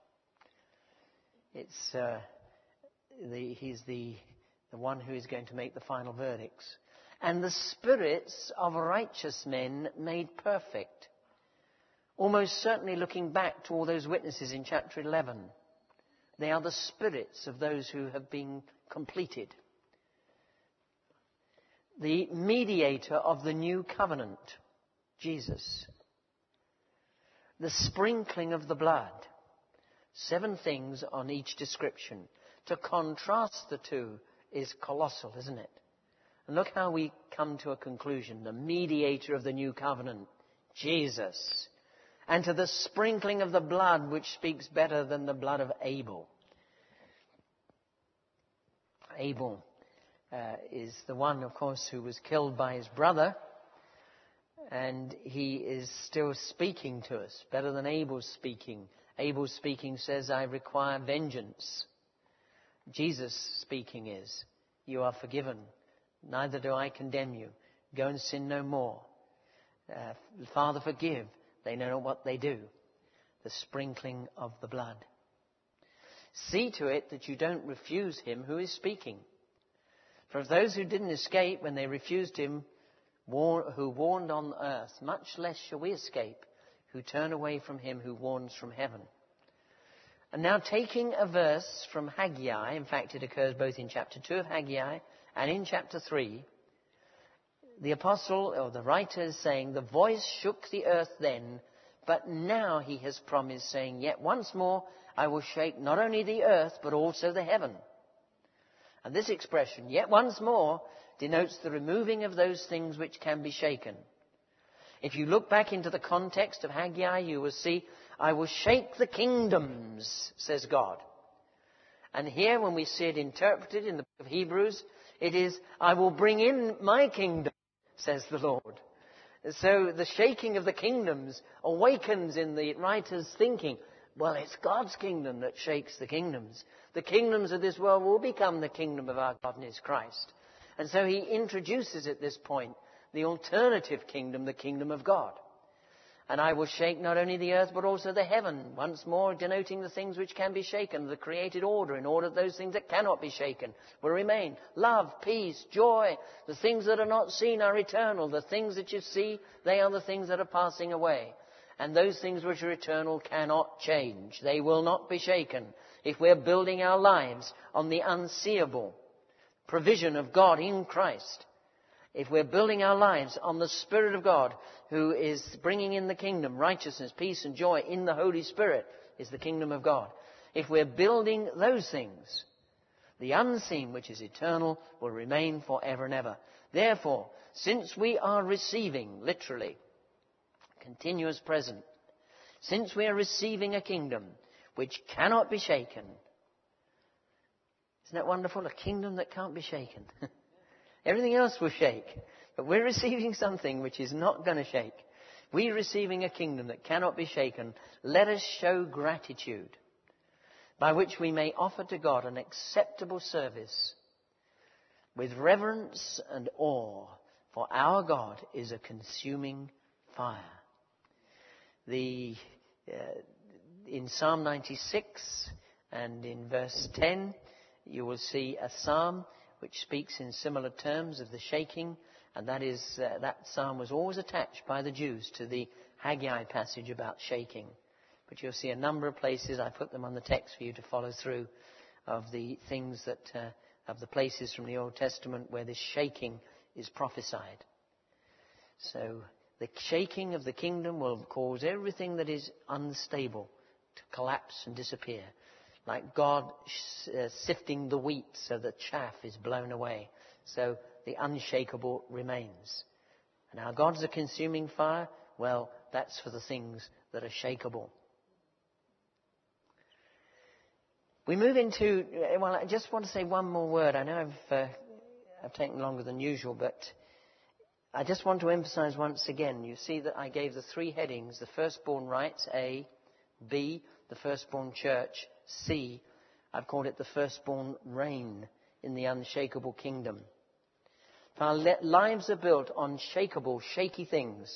It's uh, the, he's the, the one who is going to make the final verdicts. and the spirits of righteous men made perfect. Almost certainly looking back to all those witnesses in chapter eleven. They are the spirits of those who have been completed. The mediator of the new covenant, Jesus. The sprinkling of the blood. Seven things on each description. To contrast the two is colossal, isn't it? And look how we come to a conclusion. The mediator of the new covenant, Jesus. And to the sprinkling of the blood, which speaks better than the blood of Abel. Abel uh, is the one, of course, who was killed by his brother. And he is still speaking to us, better than Abel's speaking. Abel's speaking says, I require vengeance. Jesus speaking is, you are forgiven. Neither do I condemn you. Go and sin no more. Uh, Father, forgive. They know not what they do. The sprinkling of the blood. See to it that you don't refuse him who is speaking. For if those who didn't escape when they refused him, who warned on earth, much less shall we escape, who turn away from him who warns from heaven. And now taking a verse from Haggai, in fact it occurs both in chapter two of Haggai and in chapter three, the apostle or the writer is saying, the voice shook the earth then, but now he has promised, saying, yet once more I will shake not only the earth, but also the heaven. And this expression, yet once more, denotes the removing of those things which can be shaken. If you look back into the context of Haggai, you will see, I will shake the kingdoms, says God. And here, when we see it interpreted in the book of Hebrews, it is, I will bring in my kingdom, says the Lord. So the shaking of the kingdoms awakens in the writer's thinking, well, it's God's kingdom that shakes the kingdoms. The kingdoms of this world will become the kingdom of our God and his Christ. And so he introduces at this point the alternative kingdom, the kingdom of God. And I will shake not only the earth but also the heaven, once more denoting the things which can be shaken, the created order, in order that those things that cannot be shaken will remain. Love, peace, joy, the things that are not seen are eternal. The things that you see, they are the things that are passing away. And those things which are eternal cannot change. They will not be shaken if we're building our lives on the unseeable provision of God in Christ. If we're building our lives on the Spirit of God, who is bringing in the kingdom, righteousness, peace and joy in the Holy Spirit is the kingdom of God. If we're building those things, the unseen, which is eternal, will remain forever and ever. Therefore, since we are receiving, literally, continuous present, since we are receiving a kingdom which cannot be shaken, isn't that wonderful? A kingdom that can't be shaken. Everything else will shake. But we're receiving something which is not going to shake. We're receiving a kingdom that cannot be shaken. Let us show gratitude, by which we may offer to God an acceptable service with reverence and awe, for our God is a consuming fire. The, uh, in Psalm ninety-six and in verse ten, you will see a psalm which speaks in similar terms of the shaking, and that is uh, that psalm was always attached by the Jews to the Haggai passage about shaking. But you'll see a number of places, I put them on the text for you to follow through, of the things that, uh, of the places from the Old Testament where this shaking is prophesied. So the shaking of the kingdom will cause everything that is unstable to collapse and disappear. Like God uh, sifting the wheat so the chaff is blown away. So the unshakable remains. And our God's a consuming fire. Well, that's for the things that are shakeable. We move into, well, I just want to say one more word. I know I've, uh, I've taken longer than usual, but I just want to emphasize once again. You see that I gave the three headings: the firstborn rights, A; B, the firstborn church; C, I've called it the firstborn reign in the unshakable kingdom. If our lives are built on shakeable, shaky things,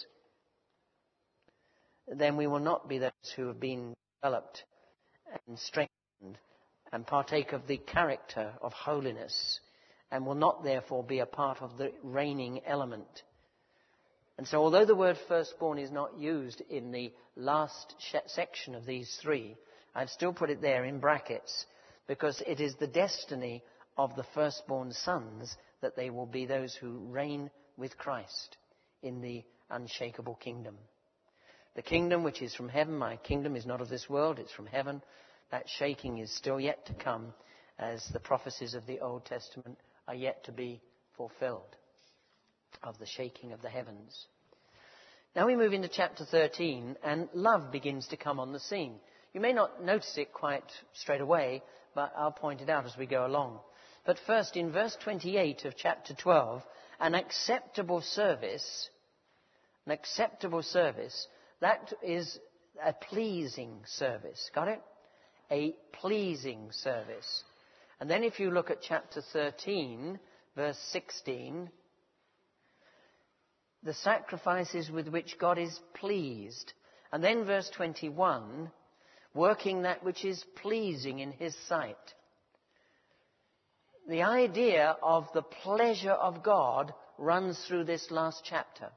then we will not be those who have been developed and strengthened and partake of the character of holiness and will not therefore be a part of the reigning element. And so although the word firstborn is not used in the last section of these three, I've still put it there in brackets, because it is the destiny of the firstborn sons that they will be those who reign with Christ in the unshakable kingdom. The kingdom which is from heaven, my kingdom is not of this world, it's from heaven. That shaking is still yet to come, as the prophecies of the Old Testament are yet to be fulfilled, of the shaking of the heavens. Now we move into chapter thirteen, and love begins to come on the scene. You may not notice it quite straight away, but I'll point it out as we go along. But first, in verse twenty-eight of chapter twelve, an acceptable service, an acceptable service, that is a pleasing service. Got it? A pleasing service. And then if you look at chapter thirteen, verse sixteen, the sacrifices with which God is pleased. And then verse twenty-one, working that which is pleasing in his sight. The idea of the pleasure of God runs through this last chapter.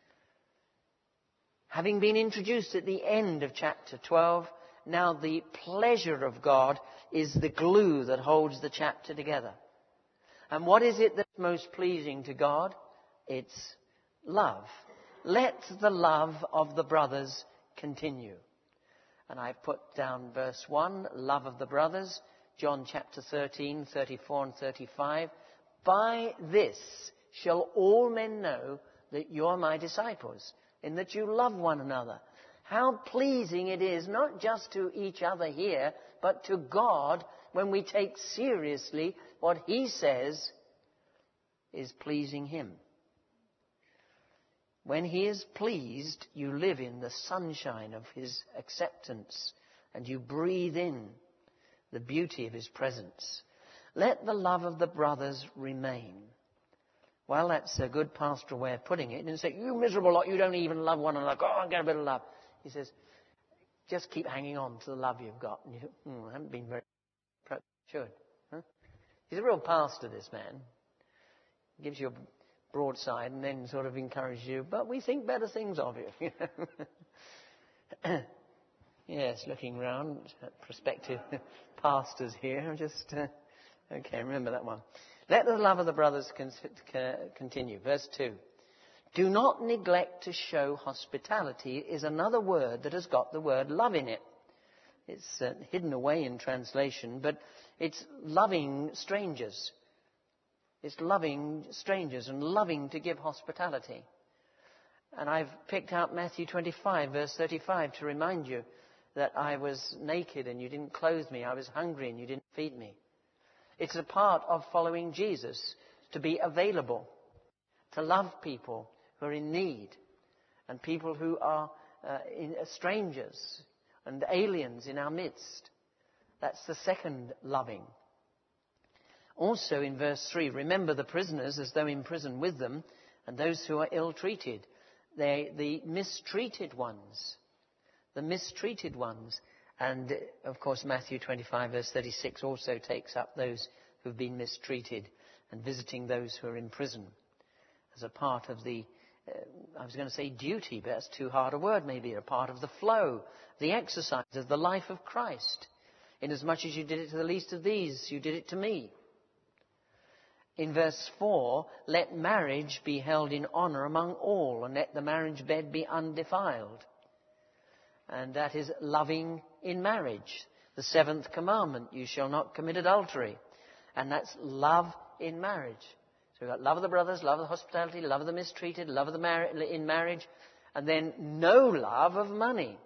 Having been introduced at the end of chapter twelve, now the pleasure of God is the glue that holds the chapter together. And what is it that's most pleasing to God? It's love. Let the love of the brothers continue. And I've put down verse one, love of the brothers, John chapter thirteen, thirty-four and thirty-five. By this shall all men know that you are my disciples, in that you love one another. How pleasing it is, not just to each other here, but to God, when we take seriously what he says is pleasing him. When he is pleased, you live in the sunshine of his acceptance, and you breathe in the beauty of his presence. Let the love of the brothers remain. Well, that's a good pastoral way of putting it. And say, you miserable lot, you don't even love one another. Go on, get a bit of love. He says, just keep hanging on to the love you've got. And you think, hmm, I haven't been very... Perhaps you should. Huh? He's a real pastor, this man. He gives you a broadside and then sort of encourages you, but we think better things of you. Yes, looking round at prospective pastors here. Just, uh, okay, remember that one. Let the love of the brothers con- continue. Verse two. Do not neglect to show hospitality is another word that has got the word love in it. It's uh, hidden away in translation, but it's loving strangers. It's loving strangers and loving to give hospitality. And I've picked out Matthew twenty-five, verse thirty-five, to remind you that I was naked and you didn't clothe me. I was hungry and you didn't feed me. It's a part of following Jesus to be available, to love people who are in need and people who are uh, in, uh, strangers and aliens in our midst. That's the second loving. Also in verse three, remember the prisoners as though in prison with them, and those who are ill-treated. They, the mistreated ones. The mistreated ones. And, of course, Matthew twenty-five, verse thirty-six also takes up those who've been mistreated and visiting those who are in prison as a part of the, uh, I was going to say duty, but that's too hard a word maybe, a part of the flow, the exercise of the life of Christ. Inasmuch as you did it to the least of these, you did it to me. In verse four, let marriage be held in honour among all, and let the marriage bed be undefiled. And that is loving in marriage. The seventh commandment, you shall not commit adultery. And that's love in marriage. So we've got love of the brothers, love of the hospitality, love of the mistreated, love of the mar- in marriage, and then no love of money.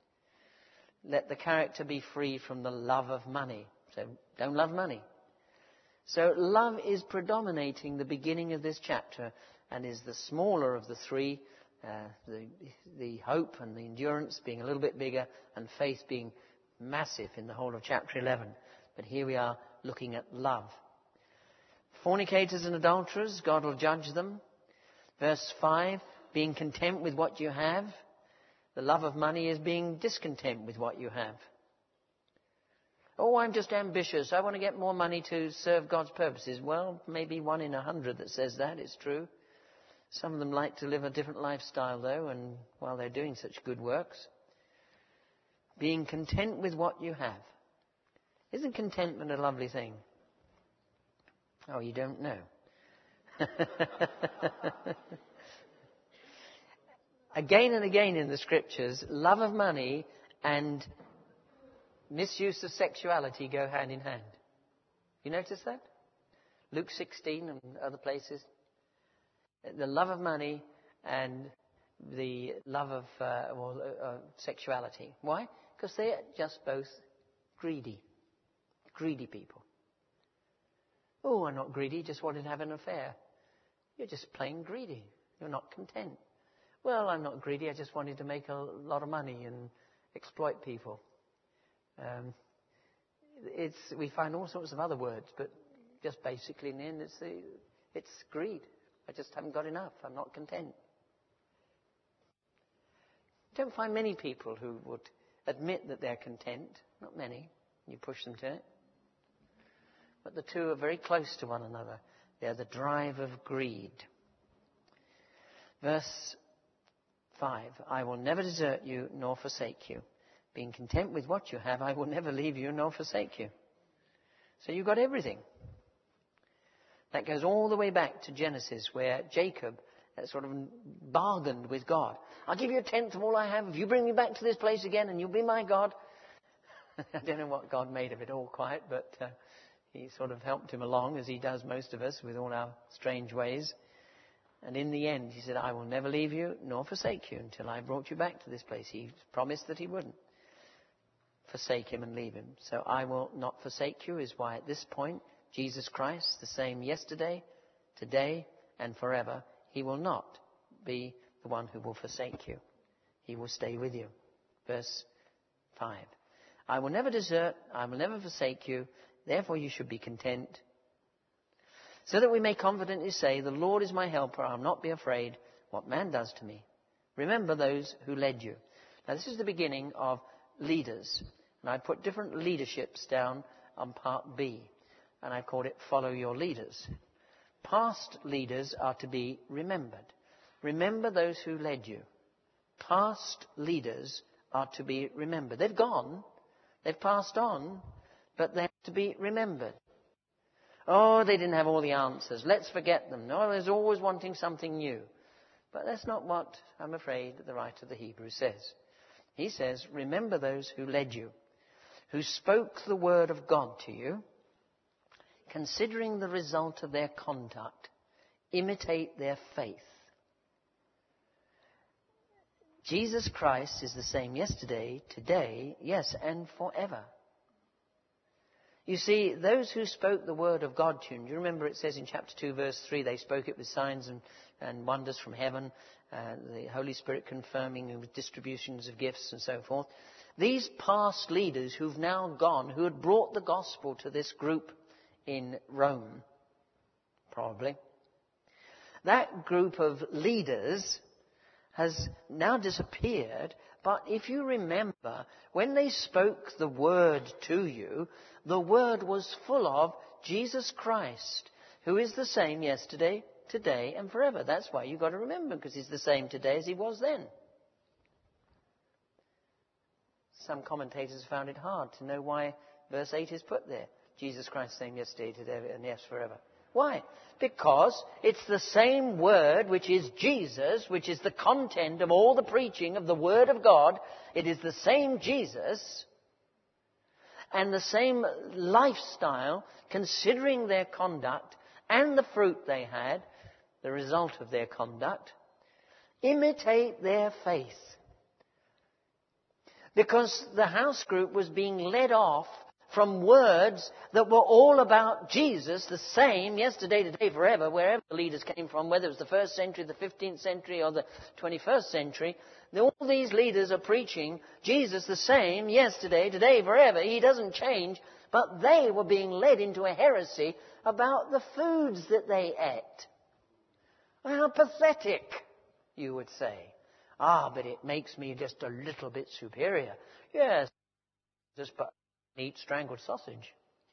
Let the character be free from the love of money. So don't love money. So love is predominating the beginning of this chapter and is the smaller of the three, uh, the, the hope and the endurance being a little bit bigger and faith being massive in the whole of chapter eleven. But here we are looking at love. Fornicators and adulterers, God will judge them. Verse five, being content with what you have. The love of money is being discontent with what you have. Oh, I'm just ambitious. I want to get more money to serve God's purposes. Well, maybe one in a hundred that says that is true. Some of them like to live a different lifestyle, though, and while they're doing such good works. Being content with what you have. Isn't contentment a lovely thing? Oh, you don't know. Again and again in the Scriptures, love of money and misuse of sexuality go hand in hand. You notice that? Luke sixteen and other places. The love of money and the love of uh, well, uh, uh, sexuality. Why? Because they're just both greedy. Greedy people. Oh, I'm not greedy, just wanted to have an affair. You're just plain greedy. You're not content. Well, I'm not greedy, I just wanted to make a lot of money and exploit people. Um, it's, we find all sorts of other words, but just basically in the end, it's, the, it's greed. I just haven't got enough. I'm not content. Don't find many people who would admit that they're content. Not many. You push them to it. But the two are very close to one another. They're the drive of greed. Verse five, I will never desert you nor forsake you. Being content with what you have, I will never leave you nor forsake you. So you've got everything. That goes all the way back to Genesis, where Jacob sort of bargained with God. I'll give you a tenth of all I have if you bring me back to this place again and you'll be my God. I don't know what God made of it all quite, but uh, he sort of helped him along, as he does most of us with all our strange ways. And in the end, he said, I will never leave you nor forsake you until I brought you back to this place. He promised that he wouldn't forsake him and leave him. So I will not forsake you is why at this point, Jesus Christ, the same yesterday, today, and forever, he will not be the one who will forsake you. He will stay with you. Verse five. I will never desert, I will never forsake you, therefore you should be content. So that we may confidently say, the Lord is my helper, I will not be afraid what man does to me. Remember those who led you. Now this is the beginning of leaders. And I put different leaderships down on part B. And I called it follow your leaders. Past leaders are to be remembered. Remember those who led you. Past leaders are to be remembered. They've gone. They've passed on. But they have to be remembered. Oh, they didn't have all the answers. Let's forget them. No, there's always wanting something new. But that's not what, I'm afraid, the writer of the Hebrews says. He says, remember those who led you, who spoke the word of God to you, considering the result of their conduct, imitate their faith. Jesus Christ is the same yesterday, today, yes, and forever. You see, those who spoke the word of God to you, do you remember it says in chapter two, verse three, they spoke it with signs and, and wonders from heaven, uh, the Holy Spirit confirming with distributions of gifts and so forth. These past leaders who've now gone, who had brought the gospel to this group in Rome, probably, that group of leaders has now disappeared. But if you remember, when they spoke the word to you, the word was full of Jesus Christ, who is the same yesterday, today, and forever. That's why you've got to remember, because he's the same today as he was then. Some commentators found it hard to know why verse eight is put there. Jesus Christ, same yesterday, today, and yes, forever. Why? Because it's the same word, which is Jesus, which is the content of all the preaching of the Word of God. It is the same Jesus and the same lifestyle, considering their conduct and the fruit they had, the result of their conduct. Imitate their faith. Because the house group was being led off from words that were all about Jesus, the same, yesterday, today, forever, wherever the leaders came from, whether it was the first century, the fifteenth century, or the twenty-first century. All these leaders are preaching Jesus the same, yesterday, today, forever. He doesn't change. But they were being led into a heresy about the foods that they ate. How pathetic, you would say. Ah, but it makes me just a little bit superior. Yes, just but eat strangled sausage.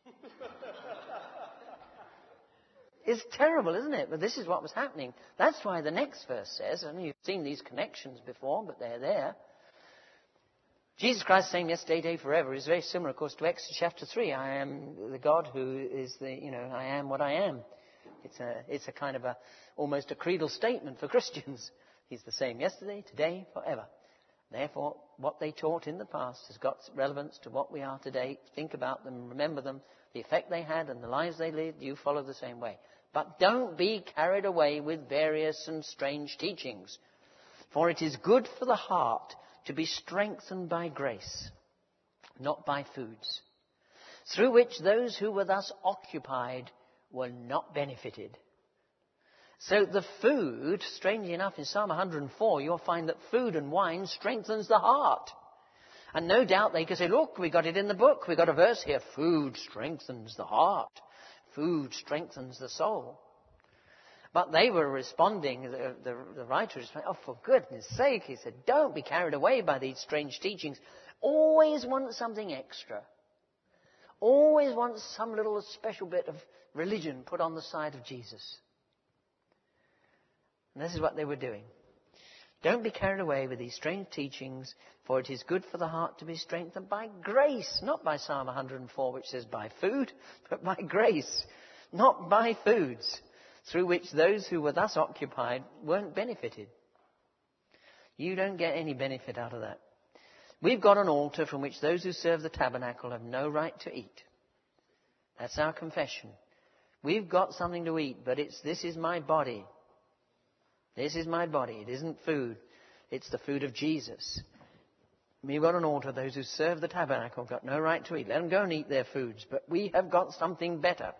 It's terrible, isn't it? But this is what was happening. That's why the next verse says, and you've seen these connections before, but they're there. Jesus Christ, same yesterday, today, forever, is very similar, of course, to Exodus chapter three. I am the God who is the, you know, I am what I am. It's a, it's a kind of a, almost a creedal statement for Christians. He's the same yesterday, today, forever. Therefore, what they taught in the past has got relevance to what we are today. Think about them, remember them, the effect they had and the lives they lived. You follow the same way. But don't be carried away with various and strange teachings. For it is good for the heart to be strengthened by grace, not by foods, through which those who were thus occupied were not benefited. So the food, strangely enough, in Psalm one hundred four, you'll find that food and wine strengthens the heart. And no doubt they could say, look, we got it in the book. We got a verse here. Food strengthens the heart. Food strengthens the soul. But they were responding, the, the, the writer was saying, oh, for goodness sake, he said, don't be carried away by these strange teachings. Always want something extra. Always want some little special bit of religion put on the side of Jesus. And this is what they were doing. Don't be carried away with these strange teachings, for it is good for the heart to be strengthened by grace, not by Psalm one hundred four, which says by food, but by grace, not by foods, through which those who were thus occupied weren't benefited. You don't get any benefit out of that. We've got an altar from which those who serve the tabernacle have no right to eat. That's our confession. We've got something to eat, but it's, this is my body. This is my body. It isn't food. It's the food of Jesus. We've got an altar. Those who serve the tabernacle have got no right to eat. Let them go and eat their foods. But we have got something better.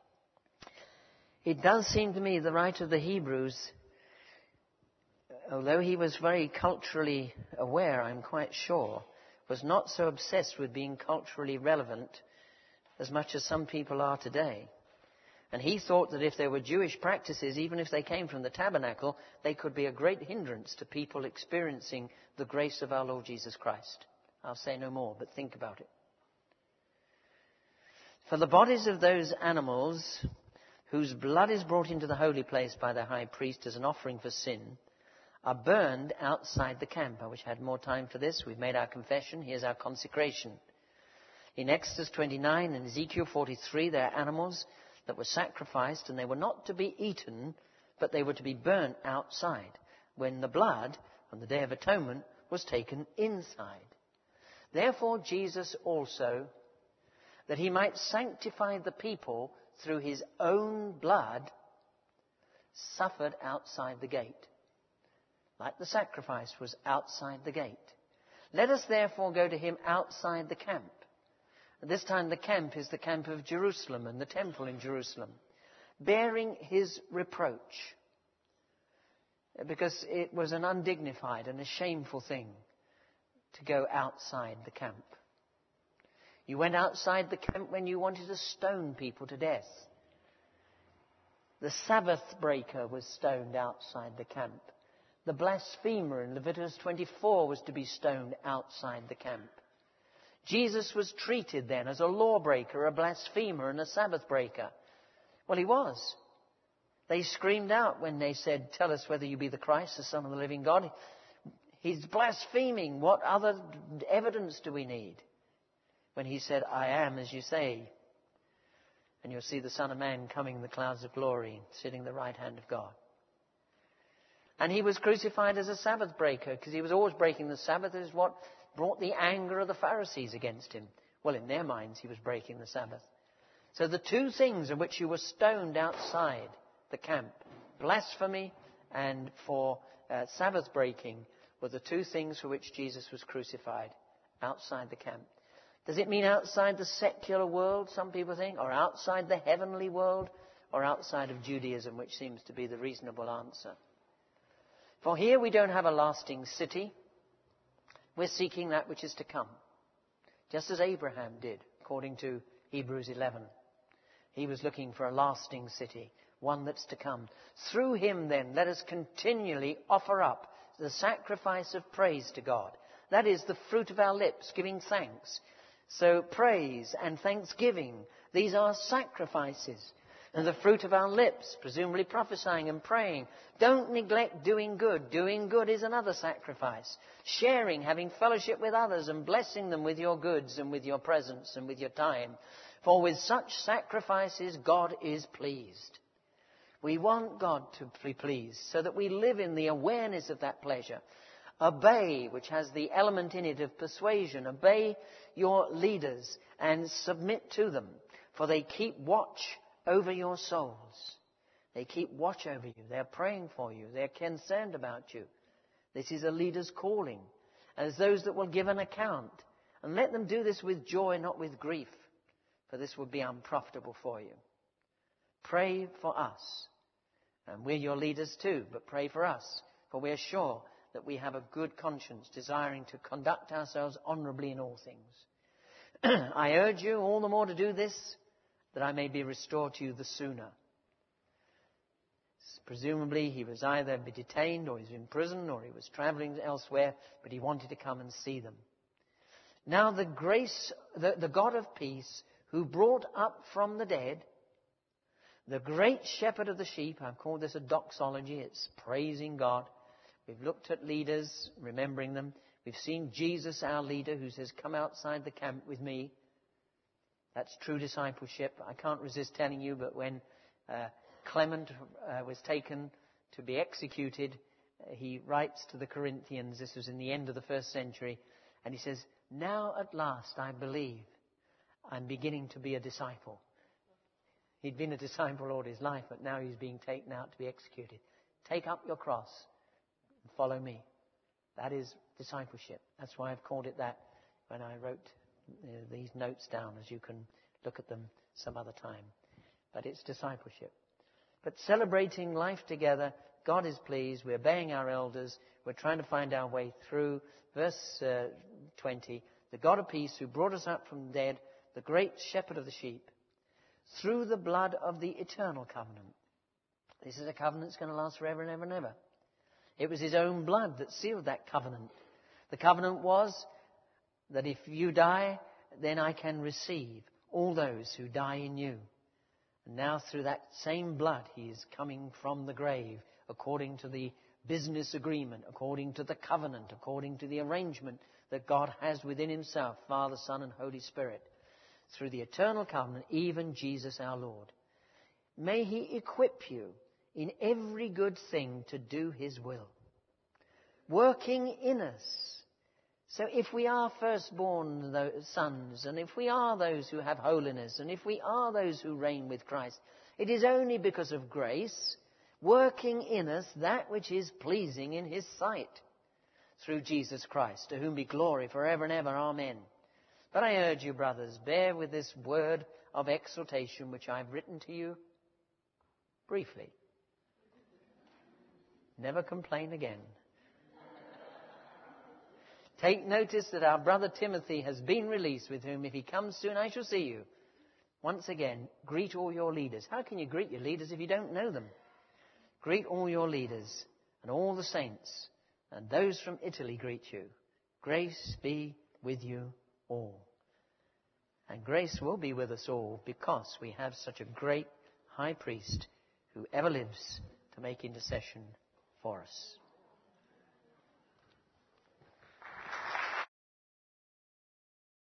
It does seem to me the writer of the Hebrews, although he was very culturally aware, I'm quite sure, was not so obsessed with being culturally relevant as much as some people are today. And he thought that if there were Jewish practices, even if they came from the tabernacle, they could be a great hindrance to people experiencing the grace of our Lord Jesus Christ. I'll say no more, but think about it. For the bodies of those animals whose blood is brought into the holy place by the high priest as an offering for sin are burned outside the camp. I wish I had more time for this. We've made our confession. Here's our consecration. In Exodus twenty-nine and Ezekiel forty-three, there are animals that were sacrificed, and they were not to be eaten, but they were to be burnt outside, when the blood on the Day of Atonement was taken inside. Therefore Jesus also, that he might sanctify the people through his own blood, suffered outside the gate, like the sacrifice was outside the gate. Let us therefore go to him outside the camp. At this time the camp is the camp of Jerusalem and the temple in Jerusalem, bearing his reproach, because it was an undignified and a shameful thing to go outside the camp. You went outside the camp when you wanted to stone people to death. The Sabbath breaker was stoned outside the camp. The blasphemer in Leviticus twenty-four was to be stoned outside the camp. Jesus was treated then as a lawbreaker, a blasphemer, and a Sabbath breaker. Well, he was. They screamed out when they said, tell us whether you be the Christ, the Son of the living God. He's blaspheming. What other evidence do we need? When he said, I am as you say. And you'll see the Son of Man coming in the clouds of glory, sitting at the right hand of God. And he was crucified as a Sabbath breaker, because he was always breaking the Sabbath. Is what brought the anger of the Pharisees against him. Well, in their minds, he was breaking the Sabbath. So the two things in which you were stoned outside the camp, blasphemy and for uh, Sabbath breaking, were the two things for which Jesus was crucified outside the camp. Does it mean outside the secular world, some people think, or outside the heavenly world, or outside of Judaism, which seems to be the reasonable answer? For here we don't have a lasting city. We're seeking that which is to come, just as Abraham did, according to Hebrews eleven. He was looking for a lasting city, one that's to come. Through him, then, let us continually offer up the sacrifice of praise to God. That is the fruit of our lips, giving thanks. So praise and thanksgiving, these are sacrifices. And the fruit of our lips, presumably prophesying and praying. Don't neglect doing good. Doing good is another sacrifice. Sharing, having fellowship with others and blessing them with your goods and with your presence and with your time. For with such sacrifices God is pleased. We want God to be pleased so that we live in the awareness of that pleasure. Obey, which has the element in it of persuasion. Obey your leaders and submit to them, for they keep watch over your souls. They keep watch over you. They're praying for you. They're concerned about you. This is a leader's calling, as those that will give an account. And let them do this with joy, not with grief, for this would be unprofitable for you. Pray for us. And we're your leaders too, but pray for us, for we're sure that we have a good conscience, desiring to conduct ourselves honourably in all things. I urge you all the more to do this, that I may be restored to you the sooner. Presumably he was either detained or he was in prison or he was travelling elsewhere, but he wanted to come and see them. Now the grace, the, the God of peace, who brought up from the dead the great shepherd of the sheep, I've called this a doxology, it's praising God. We've looked at leaders, remembering them. We've seen Jesus, our leader, who says, come outside the camp with me. That's true discipleship. I can't resist telling you, but when uh, Clement uh, was taken to be executed, uh, he writes to the Corinthians, this was in the end of the first century, and he says, now at last I believe I'm beginning to be a disciple. He'd been a disciple all his life, but now he's being taken out to be executed. Take up your cross and follow me. That is discipleship. That's why I've called it that when I wrote uh, these notes down, as you can look at them some other time. But it's discipleship. But celebrating life together, God is pleased. We're obeying our elders. We're trying to find our way through. Verse uh, twenty, the God of peace who brought us up from the dead, the great shepherd of the sheep, through the blood of the eternal covenant. This is a covenant that's going to last forever and ever and ever. It was his own blood that sealed that covenant. The covenant was that if you die, then I can receive all those who die in you. And now through that same blood, he is coming from the grave according to the business agreement, according to the covenant, according to the arrangement that God has within himself, Father, Son, and Holy Spirit. Through the eternal covenant, even Jesus our Lord. May he equip you in every good thing to do his will, working in us. So if we are firstborn sons, and if we are those who have holiness, and if we are those who reign with Christ, it is only because of grace, working in us that which is pleasing in his sight, through Jesus Christ, to whom be glory forever and ever. Amen. But I urge you, brothers, bear with this word of exhortation which I've written to you briefly. Never complain again. Take notice that our brother Timothy has been released, with whom, if he comes soon, I shall see you. Once again, greet all your leaders. How can you greet your leaders if you don't know them? Greet all your leaders and all the saints, and those from Italy greet you. Grace be with you all. And grace will be with us all because we have such a great high priest who ever lives to make intercession for us.